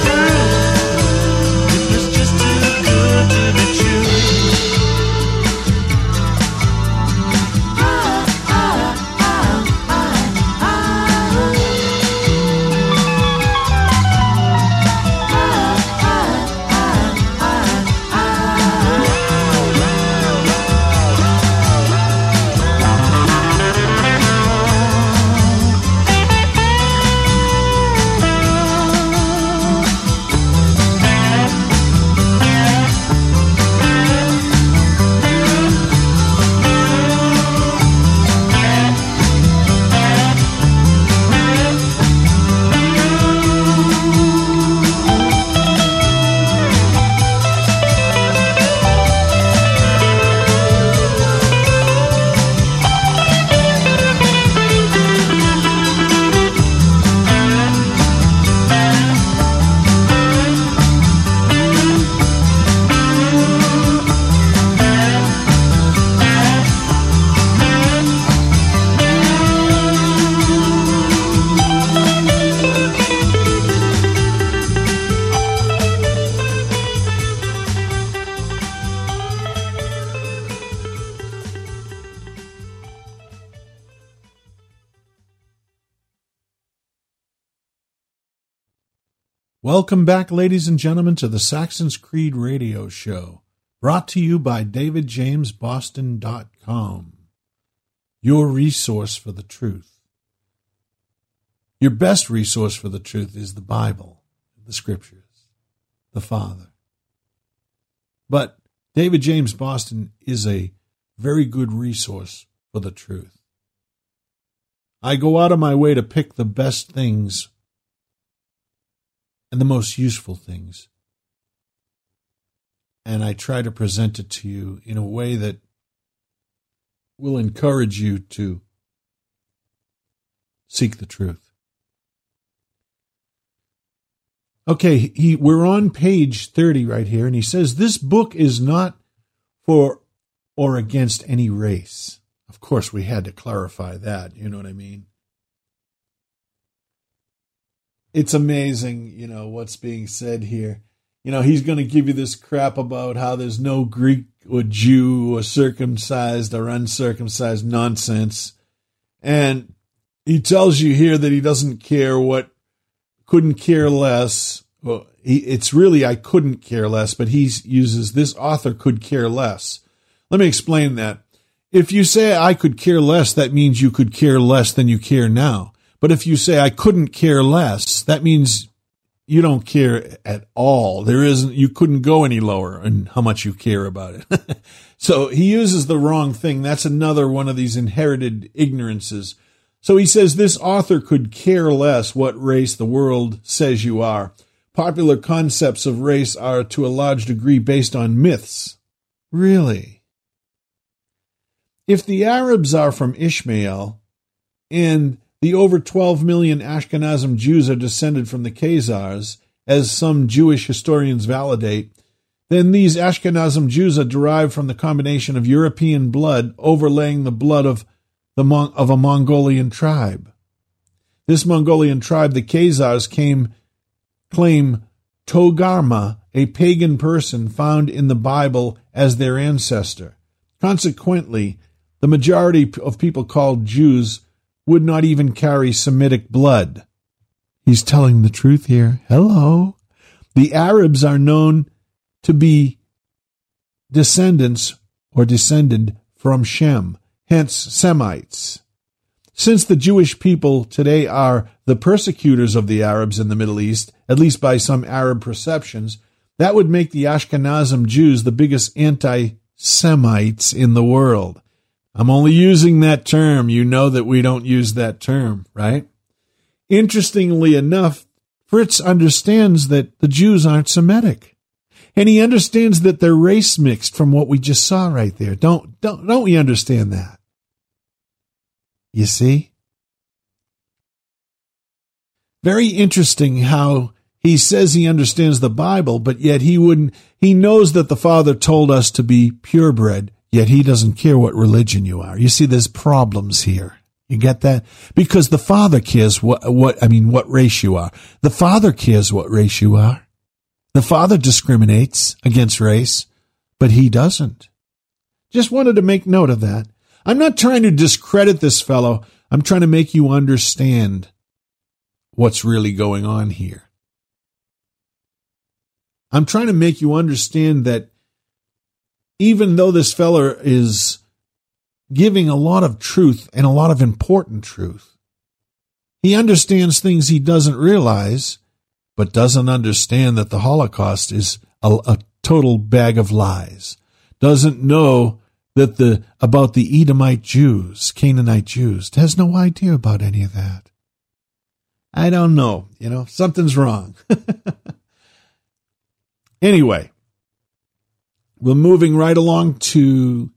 Welcome back, ladies and gentlemen, to the Saxon's Creed radio show, brought to you by david james boston dot com, your resource for the truth. Your best resource for the truth is the Bible, the Scriptures, the Father. But David James Boston is a very good resource for the truth. I go out of my way to pick the best things and the most useful things, and I try to present it to you in a way that will encourage you to seek the truth. Okay, he, we're on page thirty right here, and he says, this book is not for or against any race. Of course, we had to clarify that, you know what I mean? It's amazing, you know, what's being said here. You know, he's going to give you this crap about how there's no Greek or Jew or circumcised or uncircumcised nonsense. And he tells you here that he doesn't care what, couldn't care less. Well, he, it's really I couldn't care less, but he uses this author could care less. Let me explain that. If you say I could care less, that means you could care less than you care now. But if you say I couldn't care less, that means you don't care at all. There isn't, you couldn't go any lower in how much you care about it. So he uses the wrong thing. That's another one of these inherited ignorances. So he says this author could care less what race the world says you are. Popular concepts of race are to a large degree based on myths. Really? If the Arabs are from Ishmael and the over twelve million Ashkenazim Jews are descended from the Khazars, as some Jewish historians validate, then these Ashkenazim Jews are derived from the combination of European blood overlaying the blood of the Mon- of a Mongolian tribe. This Mongolian tribe, the Khazars, came claim Togarma, a pagan person found in the Bible, as their ancestor. Consequently, the majority of people called Jews would not even carry Semitic blood. He's telling the truth here. Hello. The Arabs are known to be descendants or descended from Shem, hence Semites. Since the Jewish people today are the persecutors of the Arabs in the Middle East, at least by some Arab perceptions, that would make the Ashkenazim Jews the biggest anti-Semites in the world. I'm only using that term. You know that we don't use that term, right? Interestingly enough, Fritz understands that the Jews aren't Semitic. And he understands that they're race mixed from what we just saw right there. Don't, don't, don't we understand that? You see? Very interesting how he says he understands the Bible, but yet he wouldn't, he knows that the Father told us to be purebred. Yet he doesn't care what religion you are. You see, there's problems here. You get that? Because the Father cares what, what, I mean, what race you are. The Father cares what race you are. The Father discriminates against race, but he doesn't. Just wanted to make note of that. I'm not trying to discredit this fellow. I'm trying to make you understand what's really going on here. I'm trying to make you understand that even though this fella is giving a lot of truth and a lot of important truth, he understands things he doesn't realize, but doesn't understand that the Holocaust is a, a total bag of lies. Doesn't know that the about the Edomite Jews, Canaanite Jews, has no idea about any of that. I don't know. You know, something's wrong. Anyway. We're moving right along to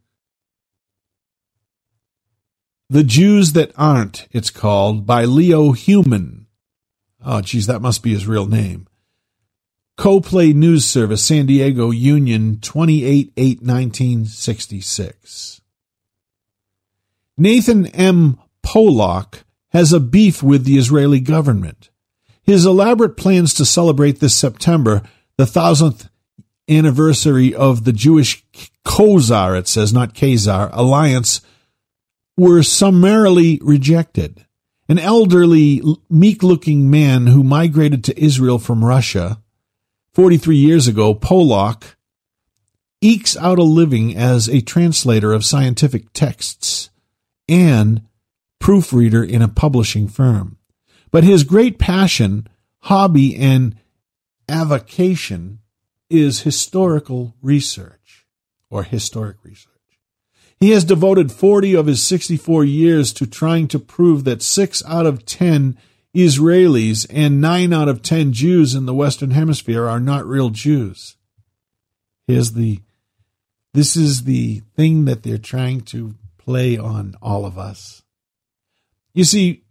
The Jews That Aren't, it's called, by Leo Human. Oh, geez, that must be his real name. CoPlay News Service, San Diego Union, twenty-eight eight nineteen sixty-six. Nathan M. Pollock has a beef with the Israeli government. His elaborate plans to celebrate this September the thousandth anniversary of the Jewish Khazar, it says, not Khazar, alliance, were summarily rejected. An elderly, meek-looking man who migrated to Israel from Russia forty-three years ago, Polak, ekes out a living as a translator of scientific texts and proofreader in a publishing firm. But his great passion, hobby, and avocation is historical research or historic research. He has devoted forty of his sixty-four years to trying to prove that six out of ten Israelis and nine out of ten Jews in the Western Hemisphere are not real Jews. Here's the, this is the thing that they're trying to play on all of us. You see,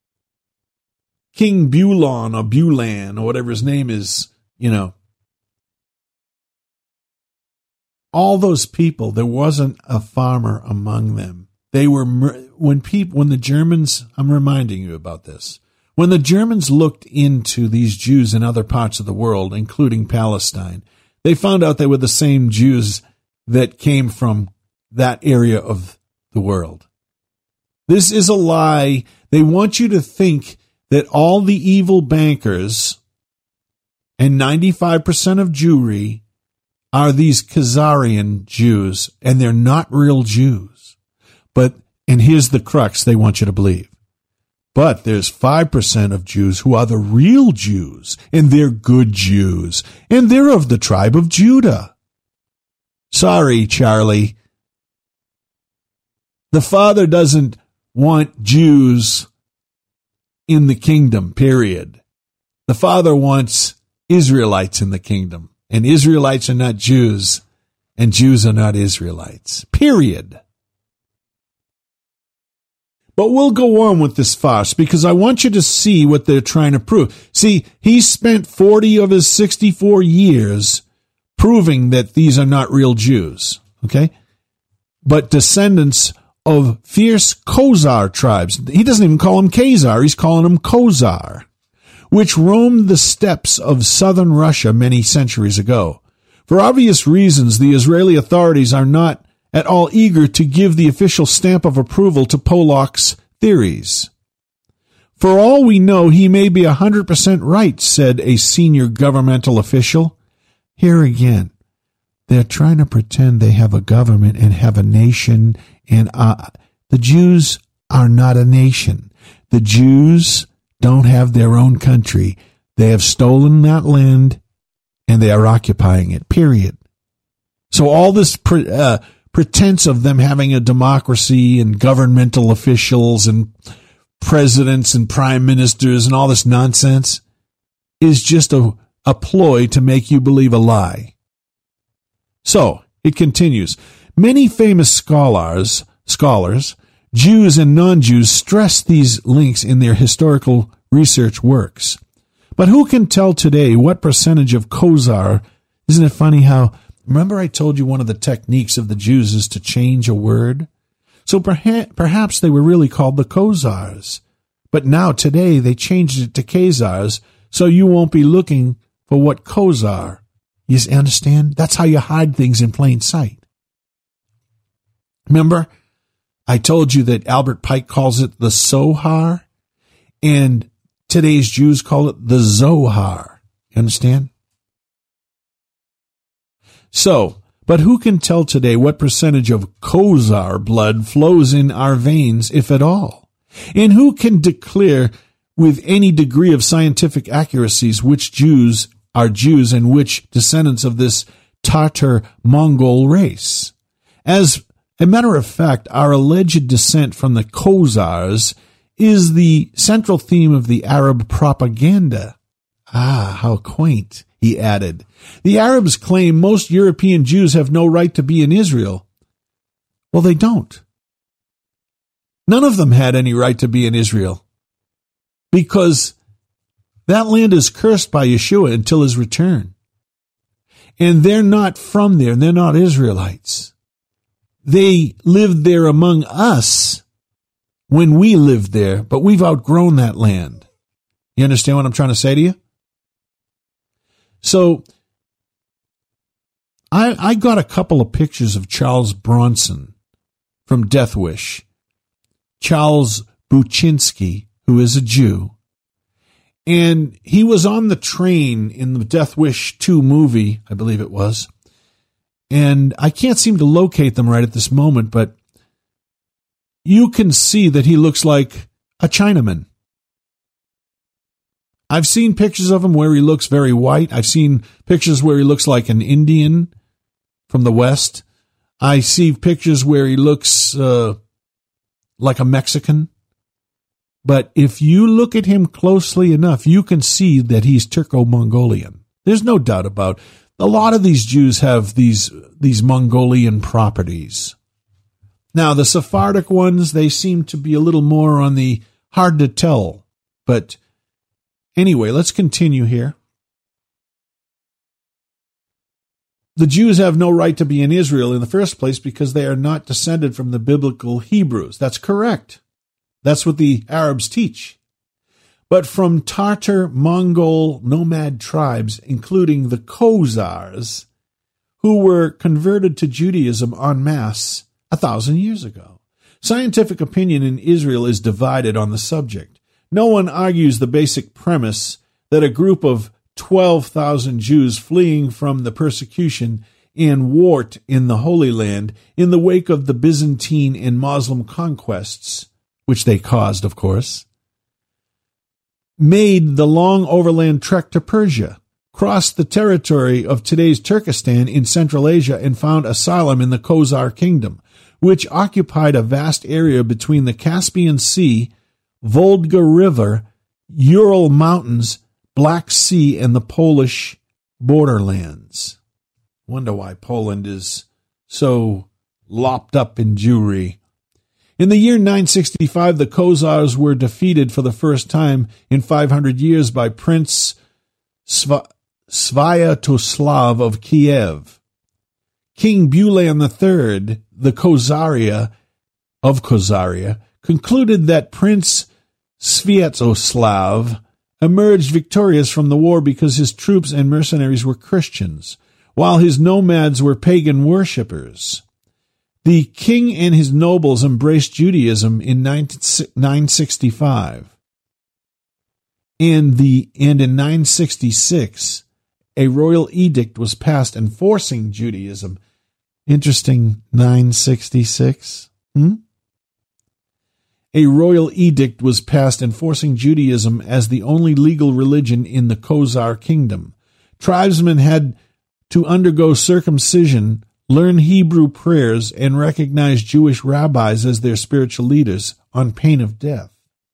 King Bulan or Bulan or whatever his name is, you know, all those people, there wasn't a farmer among them. They were, when people, when the Germans, I'm reminding you about this, when the Germans looked into these Jews in other parts of the world, including Palestine, they found out they were the same Jews that came from that area of the world. This is a lie. They want you to think that all the evil bankers and ninety-five percent of Jewry are these Khazarian Jews, and they're not real Jews. But, and here's the crux they want you to believe. But there's five percent of Jews who are the real Jews, and they're good Jews, and they're of the tribe of Judah. Sorry, Charlie. The Father doesn't want Jews in the kingdom, period. The Father wants Israelites in the kingdom, and Israelites are not Jews, and Jews are not Israelites, period. But we'll go on with this farce because I want you to see what they're trying to prove. See, he spent forty of his sixty-four years proving that these are not real Jews, okay? But descendants of fierce Khazar tribes. He doesn't even call them Khazar, he's calling them Khazar, which roamed the steppes of southern Russia many centuries ago. For obvious reasons, the Israeli authorities are not at all eager to give the official stamp of approval to Polak's theories. For all we know, he may be one hundred percent right, said a senior governmental official. Here again, they're trying to pretend they have a government and have a nation, and uh, the Jews are not a nation. The Jews don't have their own country. They have stolen that land, and they are occupying it, period. So all this pre- uh, pretense of them having a democracy and governmental officials and presidents and prime ministers and all this nonsense is just a, a ploy to make you believe a lie. So, it continues. Many famous scholars, scholars, Jews and non-Jews stress these links in their historical research works. But who can tell today what percentage of Khazar? Isn't it funny how, remember I told you one of the techniques of the Jews is to change a word? So perha- perhaps they were really called the Khazars. But now today they changed it to Khazars, so you won't be looking for what Khazar. You understand? That's how you hide things in plain sight. Remember, I told you that Albert Pike calls it the Sohar, and today's Jews call it the Zohar. You understand? So, but who can tell today what percentage of Khazar blood flows in our veins, if at all? And who can declare with any degree of scientific accuracies which Jews are Jews and which descendants of this Tatar Mongol race? As a matter of fact, our alleged descent from the Khazars is the central theme of the Arab propaganda. Ah, how quaint, he added. The Arabs claim most European Jews have no right to be in Israel. Well, they don't. None of them had any right to be in Israel because that land is cursed by Yeshua until his return. And they're not from there, and they're not Israelites. They lived there among us when we lived there, but we've outgrown that land. You understand what I'm trying to say to you? So, I, I got a couple of pictures of Charles Bronson from Death Wish. Charles Buczynski, who is a Jew. And he was on the train in the Death Wish two movie, I believe it was. And I can't seem to locate them right at this moment, but you can see that he looks like a Chinaman. I've seen pictures of him where he looks very white. I've seen pictures where he looks like an Indian from the West. I see pictures where he looks uh, like a Mexican. But if you look at him closely enough, you can see that he's Turco-Mongolian. There's no doubt about it. A lot of these Jews have these, these Mongolian properties. Now, the Sephardic ones, they seem to be a little more on the hard to tell. But anyway, let's continue here. The Jews have no right to be in Israel in the first place because they are not descended from the biblical Hebrews. That's correct. That's what the Arabs teach. But from Tartar Mongol nomad tribes, including the Khazars, who were converted to Judaism en masse a thousand years ago. Scientific opinion in Israel is divided on the subject. No one argues the basic premise that a group of twelve thousand Jews fleeing from the persecution and wart in the Holy Land in the wake of the Byzantine and Muslim conquests, which they caused, of course, made the long overland trek to Persia, crossed the territory of today's Turkestan in Central Asia, and found asylum in the Khazar kingdom, which occupied a vast area between the Caspian Sea, Volga River, Ural Mountains, Black Sea, and the Polish borderlands. Wonder why Poland is so lopped up in Jewry. In the year nine sixty-five, the Khazars were defeated for the first time in five hundred years by Prince Sv- Sviatoslav of Kiev. King Bulan the Third, the Khazaria of Khazaria, concluded that Prince Sviatoslav emerged victorious from the war because his troops and mercenaries were Christians, while his nomads were pagan worshippers. The king and his nobles embraced Judaism in nine sixty-five, and, the, and in nine sixty-six, a royal edict was passed enforcing Judaism. Interesting, nine sixty-six. Hmm? A royal edict was passed enforcing Judaism as the only legal religion in the Khazar kingdom. Tribesmen had to undergo circumcision, learn Hebrew prayers, and recognize Jewish rabbis as their spiritual leaders on pain of death.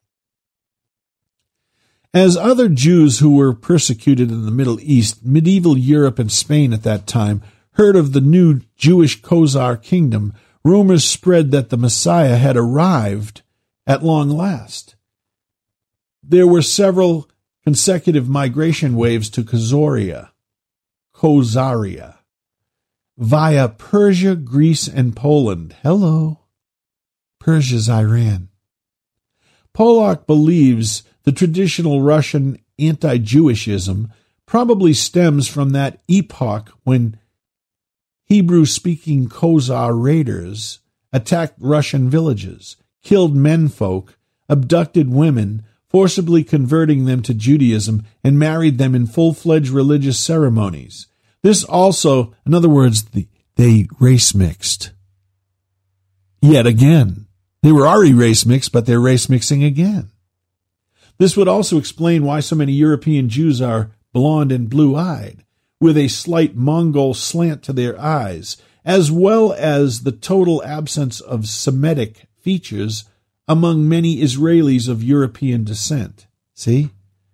As other Jews who were persecuted in the Middle East, medieval Europe and Spain at that time heard of the new Jewish Khazar kingdom, rumors spread that the Messiah had arrived at long last. There were several consecutive migration waves to Khazaria, Khazaria, via Persia, Greece, and Poland. Hello. Persia's Iran. Polak believes the traditional Russian anti-Jewishism probably stems from that epoch when Hebrew-speaking Khazar raiders attacked Russian villages, killed menfolk, abducted women, forcibly converting them to Judaism, and married them in full-fledged religious ceremonies. This also, in other words, the, they race-mixed. Yet again. They were already race-mixed, but they're race-mixing again. This would also explain why so many European Jews are blonde and blue-eyed, with a slight Mongol slant to their eyes, as well as the total absence of Semitic features among many Israelis of European descent. See?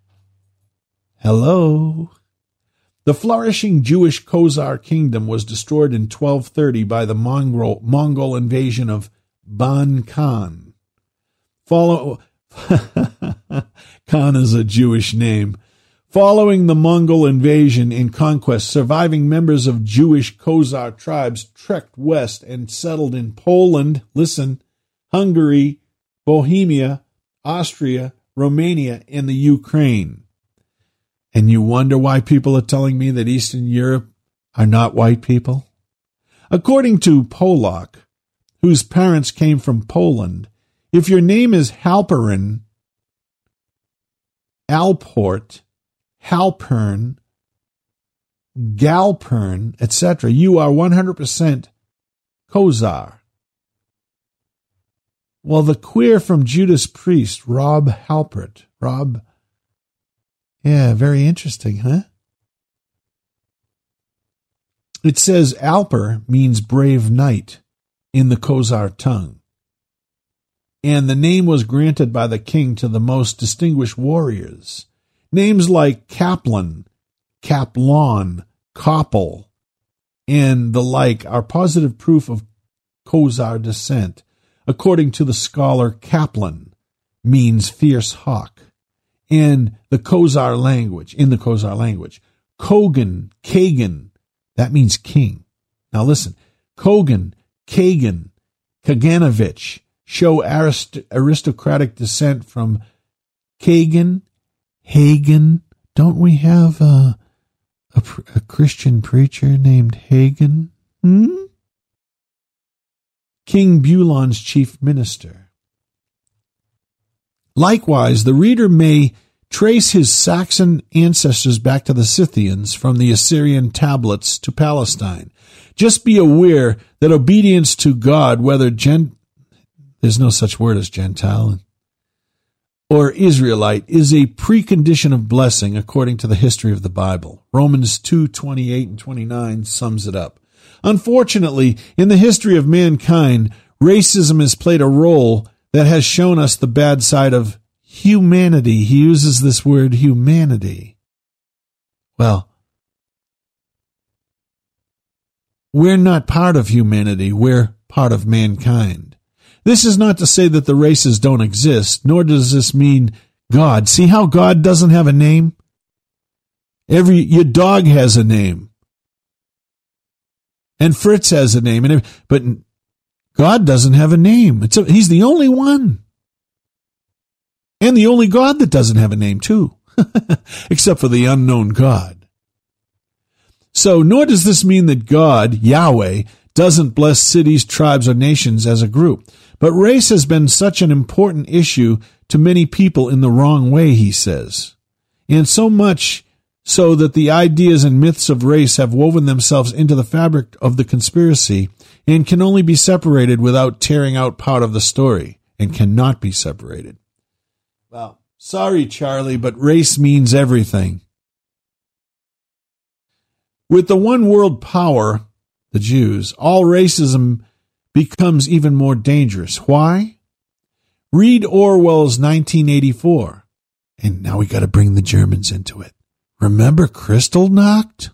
Hello? The flourishing Jewish Khazar kingdom was destroyed in twelve thirty by the Mongol, Mongol invasion of Ban Khan. Follow, Khan is a Jewish name. Following the Mongol invasion and conquest, surviving members of Jewish Khazar tribes trekked west and settled in Poland, listen, Hungary, Bohemia, Austria, Romania, and the Ukraine. And you wonder why people are telling me that Eastern Europe are not white people? According to Polak, whose parents came from Poland, if your name is Halperin, Alport, Halpern, Galpern, et cetera, you are one hundred percent Khazar. Well, the queer from Judas Priest, Rob Halpert. Rob, yeah, very interesting, huh? It says Alper means brave knight in the Khazar tongue. And the name was granted by the king to the most distinguished warriors. Names like Kaplan, Kaplon, Koppel, and the like are positive proof of Khazar descent. According to the scholar, Kaplan means fierce hawk. In the Khazar language, in the Khazar language, Kogan, Kagan, that means king. Now listen, Kogan, Kagan, Kaganovich show arist- aristocratic descent from Kagan, Hagen. Don't we have a, a, a Christian preacher named Hagen? Hmm? King Bulon's chief minister. Likewise, the reader may trace his Saxon ancestors back to the Scythians from the Assyrian tablets to Palestine. Just be aware that obedience to God, whether Gent, there's no such word as Gentile, or Israelite, is a precondition of blessing according to the history of the Bible. Romans two twenty-eight and twenty-nine sums it up. Unfortunately, in the history of mankind, racism has played a role that has shown us the bad side of humanity. He uses this word humanity. Well, we're not part of humanity. We're part of mankind. This is not to say that the races don't exist, nor does this mean God. See how God doesn't have a name? Every your dog has a name. And Fritz has a name, and but God doesn't have a name. It's a, he's the only one. And the only God that doesn't have a name, too. Except for the unknown God. So, nor does this mean that God, Yahweh, doesn't bless cities, tribes, or nations as a group. But race has been such an important issue to many people in the wrong way, he says. And so much so that the ideas and myths of race have woven themselves into the fabric of the conspiracy and can only be separated without tearing out part of the story, and cannot be separated. Well, sorry, Charlie, but race means everything. With the one world power, the Jews, all racism becomes even more dangerous. Why? Read Orwell's nineteen eighty-four. And now we got to bring the Germans into it. Remember Kristallnacht?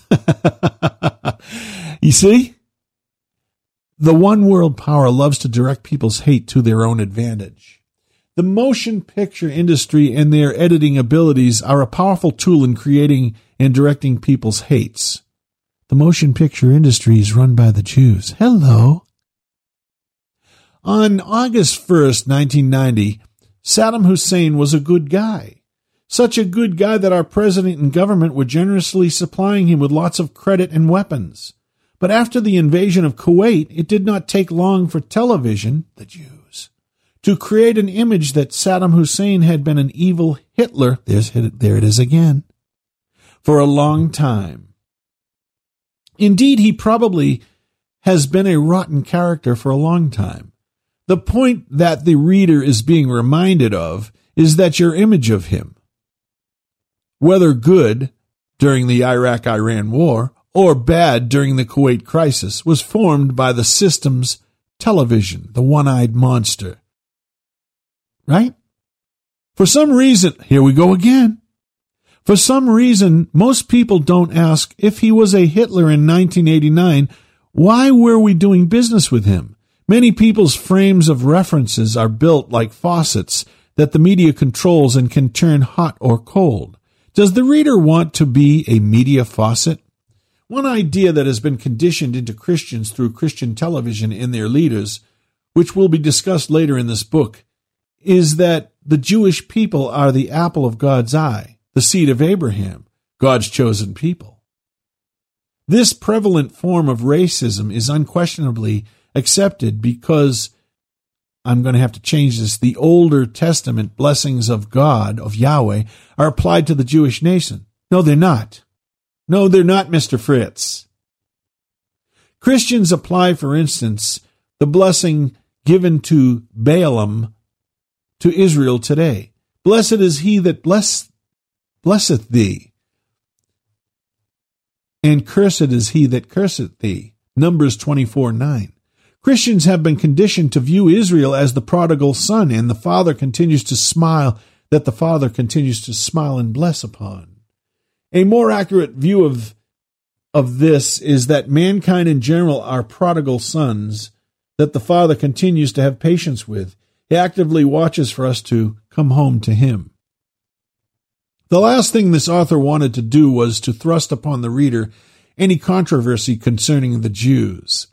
You see? The one world power loves to direct people's hate to their own advantage. The motion picture industry and their editing abilities are a powerful tool in creating and directing people's hates. The motion picture industry is run by the Jews. Hello. On August first, nineteen ninety, Saddam Hussein was a good guy. Such a good guy that our president and government were generously supplying him with lots of credit and weapons. But after the invasion of Kuwait, it did not take long for television, the Jews, to create an image that Saddam Hussein had been an evil Hitler, there's, there it is again, for a long time. Indeed, he probably has been a rotten character for a long time. The point that the reader is being reminded of is that your image of him, whether good during the Iraq-Iran war or bad during the Kuwait crisis, was formed by the system's television, the one-eyed monster. Right? For some reason, here we go again. For some reason, most people don't ask if he was a Hitler in nineteen eighty-nine, why were we doing business with him? Many people's frames of references are built like faucets that the media controls and can turn hot or cold. Does the reader want to be a media faucet? One idea that has been conditioned into Christians through Christian television and their leaders, which will be discussed later in this book, is that the Jewish people are the apple of God's eye, the seed of Abraham, God's chosen people. This prevalent form of racism is unquestionably accepted because I'm going to have to change this. The Older Testament blessings of God, of Yahweh, are applied to the Jewish nation. No, they're not. No, they're not, Mister Fritz. Christians apply, for instance, the blessing given to Balaam to Israel today. Blessed is he that bless, blesseth thee, and cursed is he that curseth thee. Numbers twenty-four nine. Christians have been conditioned to view Israel as the prodigal son, and the father continues to smile, that the father continues to smile and bless upon. A more accurate view of, of this is that mankind in general are prodigal sons that the father continues to have patience with. He actively watches for us to come home to him. The last thing this author wanted to do was to thrust upon the reader any controversy concerning the Jews.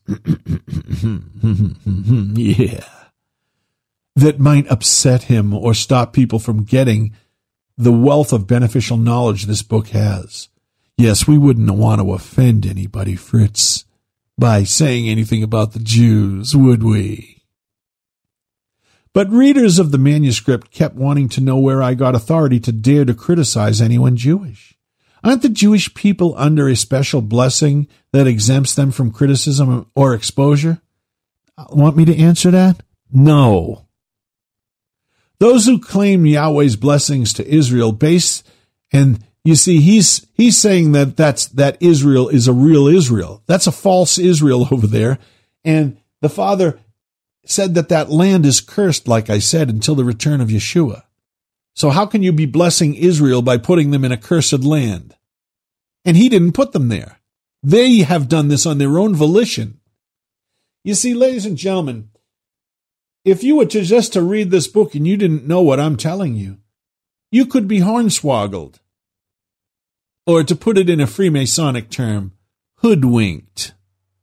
Yeah. That might upset him or stop people from getting the wealth of beneficial knowledge this book has. Yes, we wouldn't want to offend anybody, Fritz, by saying anything about the Jews, would we? But readers of the manuscript kept wanting to know where I got authority to dare to criticize anyone Jewish. Aren't the Jewish people under a special blessing that exempts them from criticism or exposure? Want me to answer that? No. Those who claim Yahweh's blessings to Israel base, and you see, he's he's saying that that's that Israel is a real Israel. That's a false Israel over there, and the Father said that that land is cursed, like I said, until the return of Yeshua. So how can you be blessing Israel by putting them in a cursed land? And he didn't put them there. They have done this on their own volition. You see, ladies and gentlemen, if you were to just to read this book and you didn't know what I'm telling you, you could be hornswoggled. Or to put it in a Freemasonic term, hoodwinked.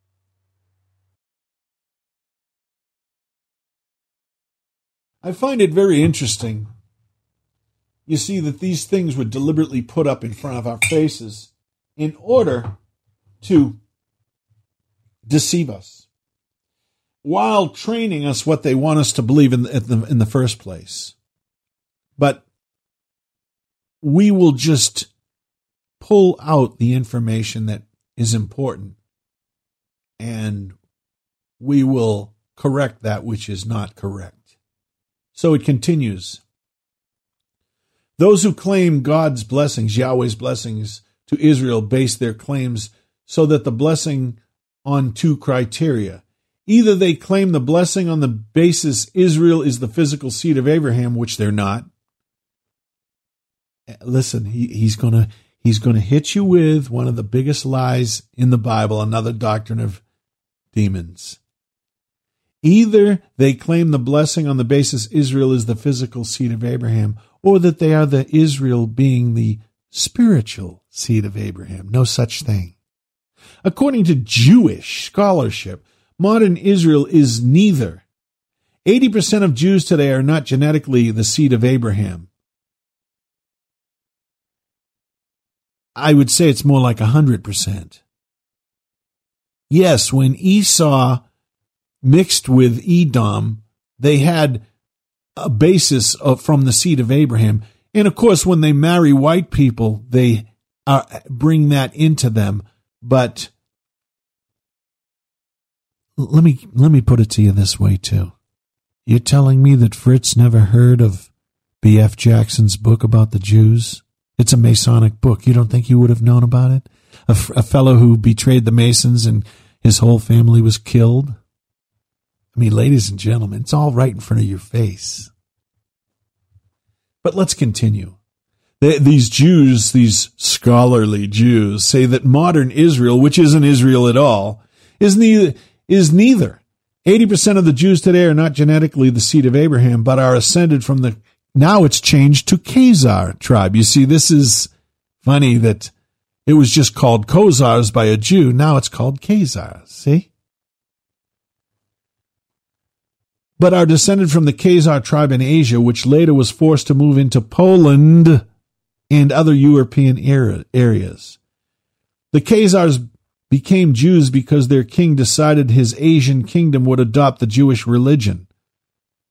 I find it very interesting. You see that these things were deliberately put up in front of our faces in order to deceive us, while training us what they want us to believe in the, in the first place. But we will just pull out the information that is important, and we will correct that which is not correct. So it continues. Those who claim God's blessings, Yahweh's blessings to Israel, base their claims so that the blessing on two criteria. Either they claim the blessing on the basis Israel is the physical seed of Abraham, which they're not. Listen, he, he's going to he's going to hit you with one of the biggest lies in the Bible, another doctrine of demons. Either they claim the blessing on the basis Israel is the physical seed of Abraham, or that they are the Israel being the spiritual seed of Abraham. No such thing. According to Jewish scholarship, modern Israel is neither. eighty percent of Jews today are not genetically the seed of Abraham. I would say it's more like one hundred percent. Yes, when Esau mixed with Edom, they had a basis of, from the seed of Abraham. And of course, when they marry white people, they are, bring that into them. But let me let me put it to you this way too. You're telling me that Fritz never heard of B F Jackson's book about the Jews? It's a Masonic book. You don't think you would have known about it? A, a fellow who betrayed the Masons and his whole family was killed? I mean, ladies and gentlemen, it's all right in front of your face. But let's continue. They, these Jews, these scholarly Jews, say that modern Israel, which isn't Israel at all, is neither. Is neither. eighty percent of the Jews today are not genetically the seed of Abraham, but are ascended from the, now it's changed to Khazar tribe. You see, this is funny that it was just called Khazars by a Jew. Now it's called Khazars. See? But are descended from the Khazar tribe in Asia, which later was forced to move into Poland and other European era, areas. The Khazars became Jews because their king decided his Asian kingdom would adopt the Jewish religion.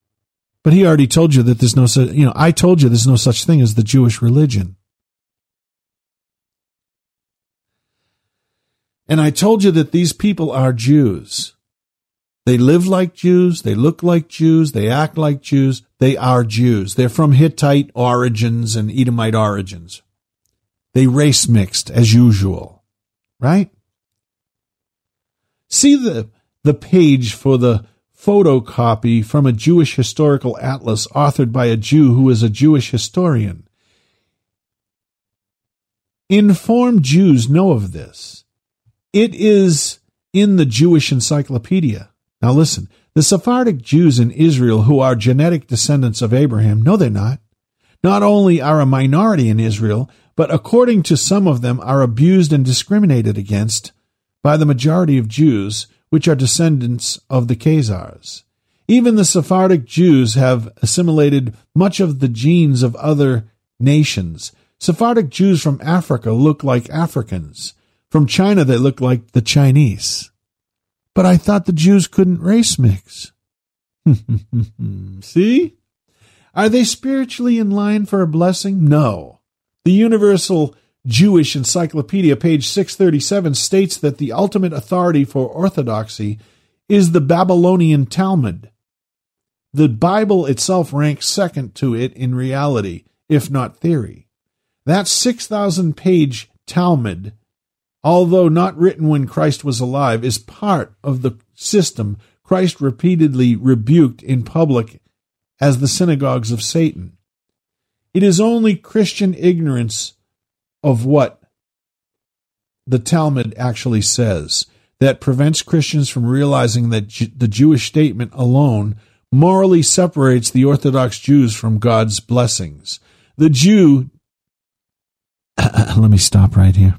But he already told you that there's no such, you know, I told you there's no such thing as the Jewish religion. And I told you that these people are Jews. They live like Jews, they look like Jews, they act like Jews, they are Jews. They're from Hittite origins and Edomite origins. They race mixed as usual, right? See the, the page for the photocopy from a Jewish historical atlas authored by a Jew who is a Jewish historian. Informed Jews know of this. It is in the Jewish Encyclopedia. Now listen, the Sephardic Jews in Israel who are genetic descendants of Abraham, no they're not. Not only are a minority in Israel, but according to some of them are abused and discriminated against by the majority of Jews, which are descendants of the Khazars. Even the Sephardic Jews have assimilated much of the genes of other nations. Sephardic Jews from Africa look like Africans. From China, they look like the Chinese. But I thought the Jews couldn't race mix. See? Are they spiritually in line for a blessing? No. The Universal Jewish Encyclopedia, page six thirty-seven, states that the ultimate authority for orthodoxy is the Babylonian Talmud. The Bible itself ranks second to it in reality, if not theory. That six thousand page Talmud, although not written when Christ was alive, is part of the system Christ repeatedly rebuked in public as the synagogues of Satan. It is only Christian ignorance of what the Talmud actually says that prevents Christians from realizing that J- the Jewish statement alone morally separates the Orthodox Jews from God's blessings. The Jew, let me stop right here.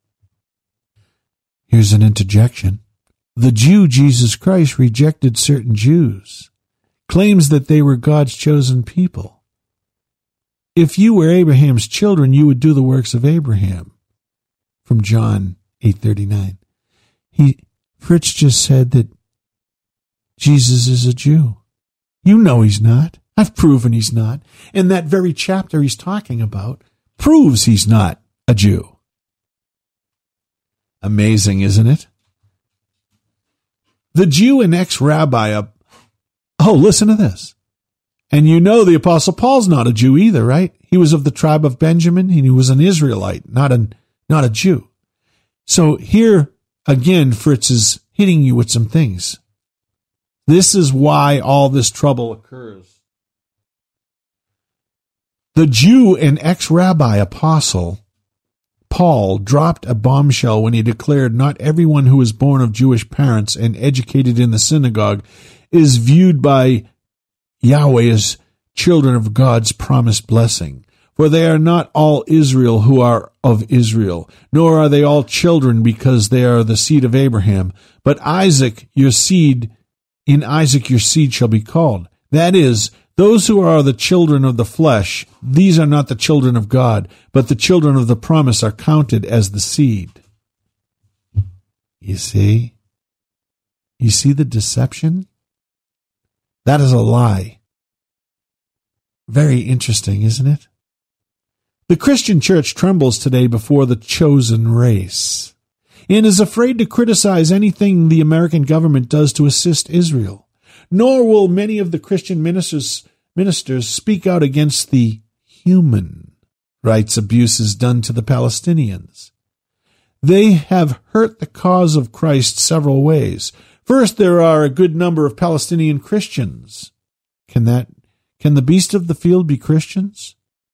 Here's an interjection. The Jew, Jesus Christ, rejected certain Jews, claims that they were God's chosen people. If you were Abraham's children, you would do the works of Abraham. From John eight thirty-nine. He, Fritz just said that Jesus is a Jew. You know he's not. I've proven he's not. And that very chapter he's talking about proves he's not a Jew. Amazing, isn't it? The Jew and ex-rabbi, oh, listen to this. And you know the Apostle Paul's not a Jew either, right? He was of the tribe of Benjamin, and he was an Israelite, not a, not a Jew. So here, again, Fritz is hitting you with some things. This is why all this trouble occurs. The Jew and ex-rabbi apostle Paul dropped a bombshell when he declared not everyone who is born of Jewish parents and educated in the synagogue is viewed by Yahweh as children of God's promised blessing. For they are not all Israel who are of Israel, nor are they all children because they are the seed of Abraham. But Isaac, your seed, in Isaac your seed shall be called. That is, those who are the children of the flesh, these are not the children of God, but the children of the promise are counted as the seed. You see? You see the deception? That is a lie. Very interesting, isn't it? The Christian church trembles today before the chosen race and is afraid to criticize anything the American government does to assist Israel. Nor will many of the Christian ministers, ministers speak out against the human rights abuses done to the Palestinians. They have hurt the cause of Christ several ways. First, there are a good number of Palestinian Christians. Can that, can the beast of the field be Christians?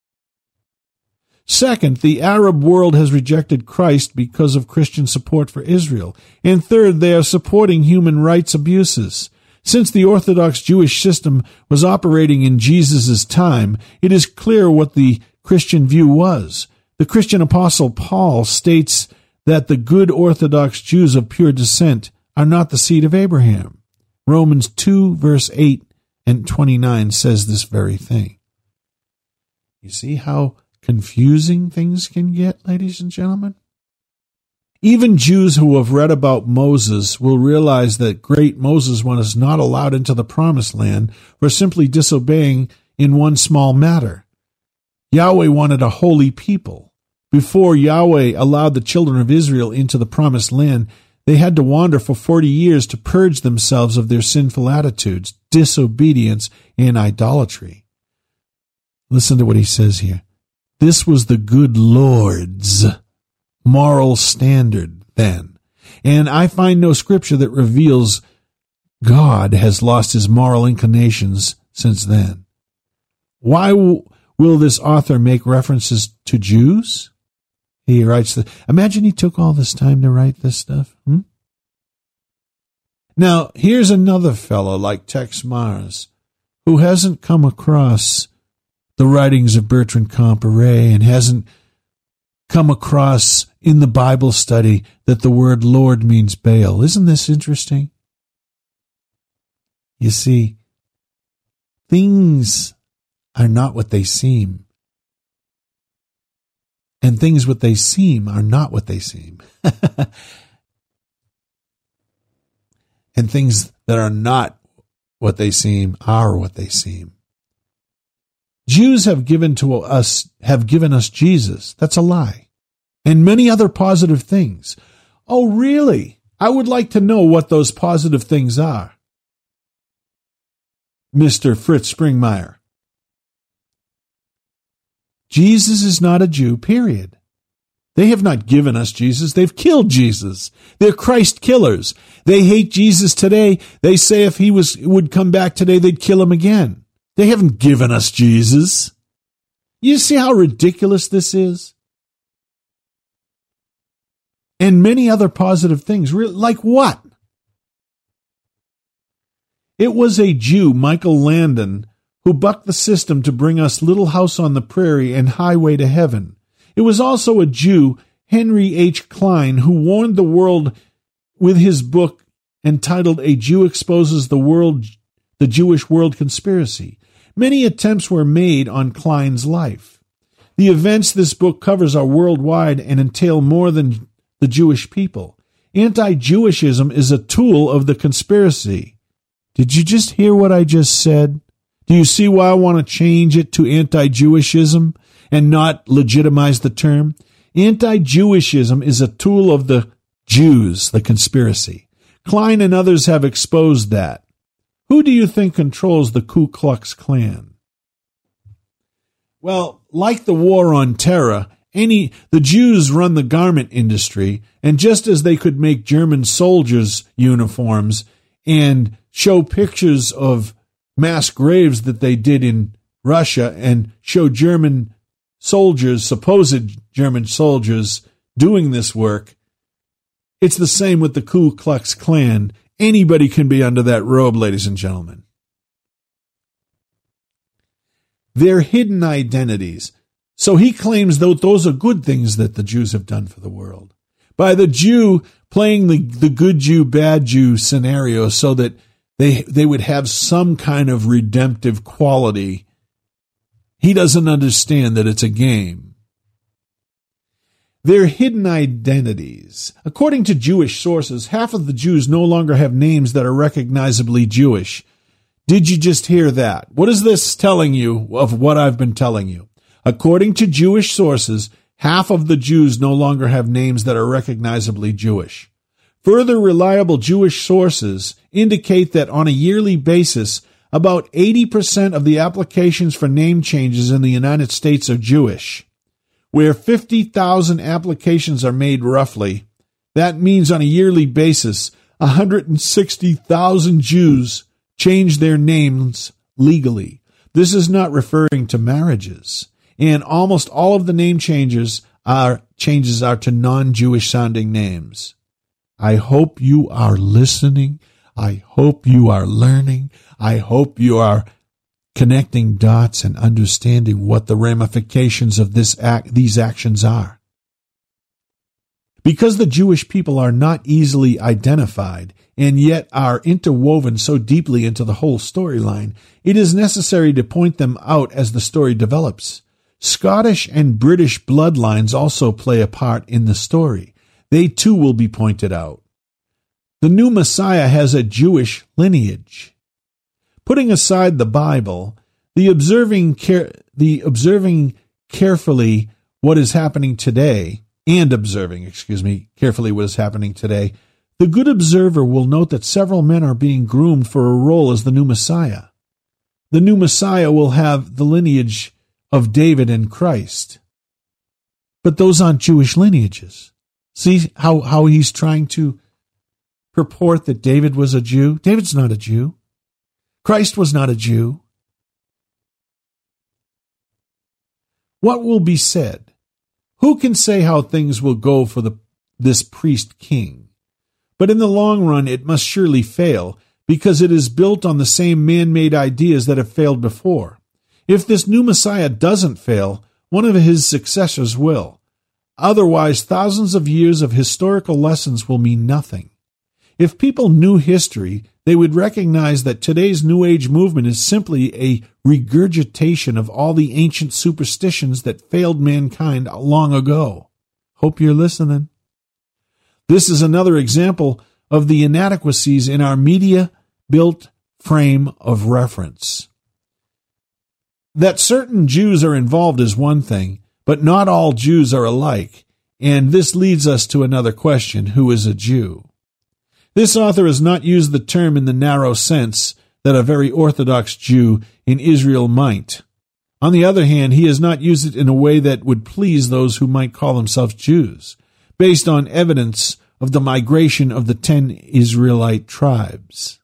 Second, the Arab world has rejected Christ because of Christian support for Israel. And third, they are supporting human rights abuses. Since the Orthodox Jewish system was operating in Jesus' time, it is clear what the Christian view was. The Christian apostle Paul states that the good Orthodox Jews of pure descent are not the seed of Abraham. Romans two, verse eight and twenty-nine says this very thing. You see how confusing things can get, ladies and gentlemen? Even Jews who have read about Moses will realize that great Moses was not allowed into the promised land for simply disobeying in one small matter. Yahweh wanted a holy people. Before Yahweh allowed the children of Israel into the promised land, they had to wander for forty years to purge themselves of their sinful attitudes, disobedience, and idolatry. Listen to what he says here. This was the good Lord's moral standard then. And I find no scripture that reveals God has lost his moral inclinations since then. Why w- will this author make references to Jews? He writes that. Imagine he took all this time to write this stuff. Hmm? Now, here's another fellow like Tex Mars who hasn't come across the writings of Bertrand Comparet and hasn't come across in the Bible study that the word Lord means Baal. Isn't this interesting? You see, things are not what they seem. And things what they seem are not what they seem. And things that are not what they seem are what they seem. Jews have given to us, have given us Jesus. That's a lie. And many other positive things. Oh, really? I would like to know what those positive things are. Mister Fritz Springmeier. Jesus is not a Jew, period. They have not given us Jesus. They've killed Jesus. They're Christ killers. They hate Jesus today. They say if he was would come back today, they'd kill him again. They haven't given us Jesus. You see how ridiculous this is? And many other positive things. Like what? It was a Jew, Michael Landon, who bucked the system to bring us Little House on the Prairie and Highway to Heaven. It was also a Jew, Henry H. Klein, who warned the world with his book entitled A Jew Exposes the World, the Jewish World Conspiracy. Many attempts were made on Klein's life. The events this book covers are worldwide and entail more than the Jewish people. Anti-Jewishism is a tool of the conspiracy. Did you just hear what I just said? Do you see why I want to change it to anti-Jewishism and not legitimize the term? Anti-Jewishism is a tool of the Jews, the conspiracy. Klein and others have exposed that. Who do you think controls the Ku Klux Klan? Well, like the war on terror, any the Jews run the garment industry, and just as they could make German soldiers' uniforms and show pictures of mass graves that they did in Russia and show German soldiers, supposed German soldiers, doing this work, it's the same with the Ku Klux Klan. Anybody can be under that robe, ladies and gentlemen. They're hidden identities. So he claims that those are good things that the Jews have done for the world. By the Jew playing the, the good Jew, bad Jew scenario so that they, they would have some kind of redemptive quality. He doesn't understand that it's a game. Their hidden identities. According to Jewish sources, half of the Jews no longer have names that are recognizably Jewish. Did you just hear that? What is this telling you of what I've been telling you? According to Jewish sources, half of the Jews no longer have names that are recognizably Jewish. Further reliable Jewish sources indicate that on a yearly basis, about eighty percent of the applications for name changes in the United States are Jewish. Where fifty thousand applications are made roughly, that means on a yearly basis, one hundred sixty thousand Jews change their names legally. This is not referring to marriages. And almost all of the name changes are changes are to non-Jewish sounding names. I hope you are listening. I hope you are learning. I hope you are connecting dots and understanding what the ramifications of this act, these actions are. Because the Jewish people are not easily identified and yet are interwoven so deeply into the whole storyline, it is necessary to point them out as the story develops. Scottish and British bloodlines also play a part in the story. they too will be pointed out. The new Messiah has a Jewish lineage. Putting aside the Bible, the observing care, the observing carefully what is happening today, and observing, excuse me, carefully what is happening today, the good observer will note that several men are being groomed for a role as the new Messiah. The new Messiah will have the lineage of David and Christ. But those aren't Jewish lineages. See how, how he's trying to purport that David was a Jew? David's not a Jew. Christ was not a Jew. What will be said? Who can say how things will go for the, this priest king? But in the long run, it must surely fail, because it is built on the same man-made ideas that have failed before. If this new Messiah doesn't fail, one of his successors will. Otherwise, thousands of years of historical lessons will mean nothing. If people knew history, they would recognize that today's New Age movement is simply a regurgitation of all the ancient superstitions that failed mankind long ago. Hope you're listening. This is another example of the inadequacies in our media-built frame of reference. That certain Jews are involved is one thing, but not all Jews are alike, and this leads us to another question: who is a Jew? This author has not used the term in the narrow sense that a very Orthodox Jew in Israel might. On the other hand, he has not used it in a way that would please those who might call themselves Jews, based on evidence of the migration of the ten Israelite tribes.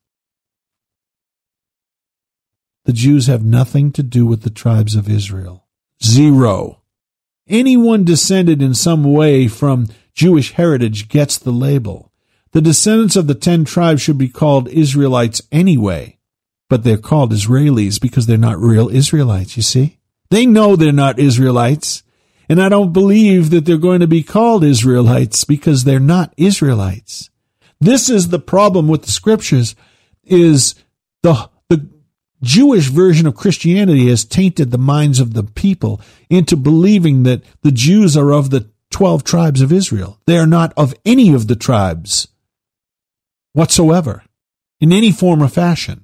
The Jews have nothing to do with the tribes of Israel. Zero. Anyone descended in some way from Jewish heritage gets the label. The descendants of the ten tribes should be called Israelites anyway, but they're called Israelis because they're not real Israelites, you see? They know they're not Israelites, and I don't believe that they're going to be called Israelites because they're not Israelites. This is the problem with the scriptures, is the, the Jewish version of Christianity has tainted the minds of the people into believing that the Jews are of the twelve tribes of Israel. They are not of any of the tribes whatsoever, in any form or fashion.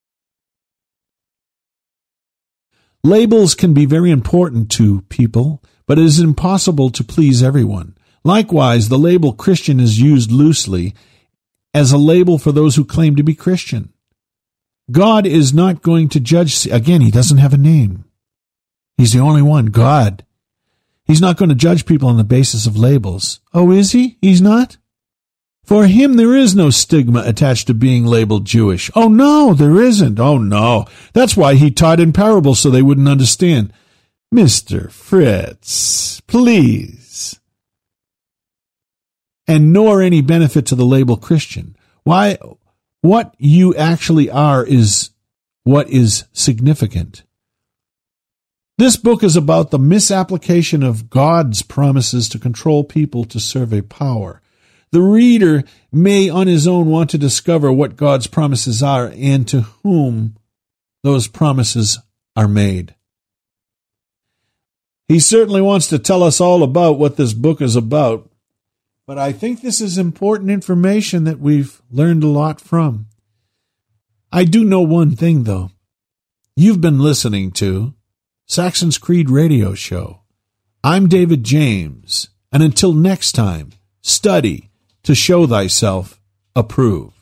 Labels can be very important to people, but it is impossible to please everyone. Likewise, the label Christian is used loosely as a label for those who claim to be Christian. God is not going to judge. Again, he doesn't have a name. He's the only one, God. He's not going to judge people on the basis of labels. Oh, is he? He's not? For him, there is no stigma attached to being labeled Jewish. Oh, no, there isn't. Oh, no. That's why he taught in parables so they wouldn't understand. Mister Fritz, please. And nor any benefit to the label Christian. Why? What you actually are is what is significant. This book is about the misapplication of God's promises to control people to serve a power. The reader may on his own want to discover what God's promises are and to whom those promises are made. He certainly wants to tell us all about what this book is about, but I think this is important information that we've learned a lot from. I do know one thing, though. You've been listening to Saxon's Creed Radio Show. I'm David James, and until next time, study to show thyself approved.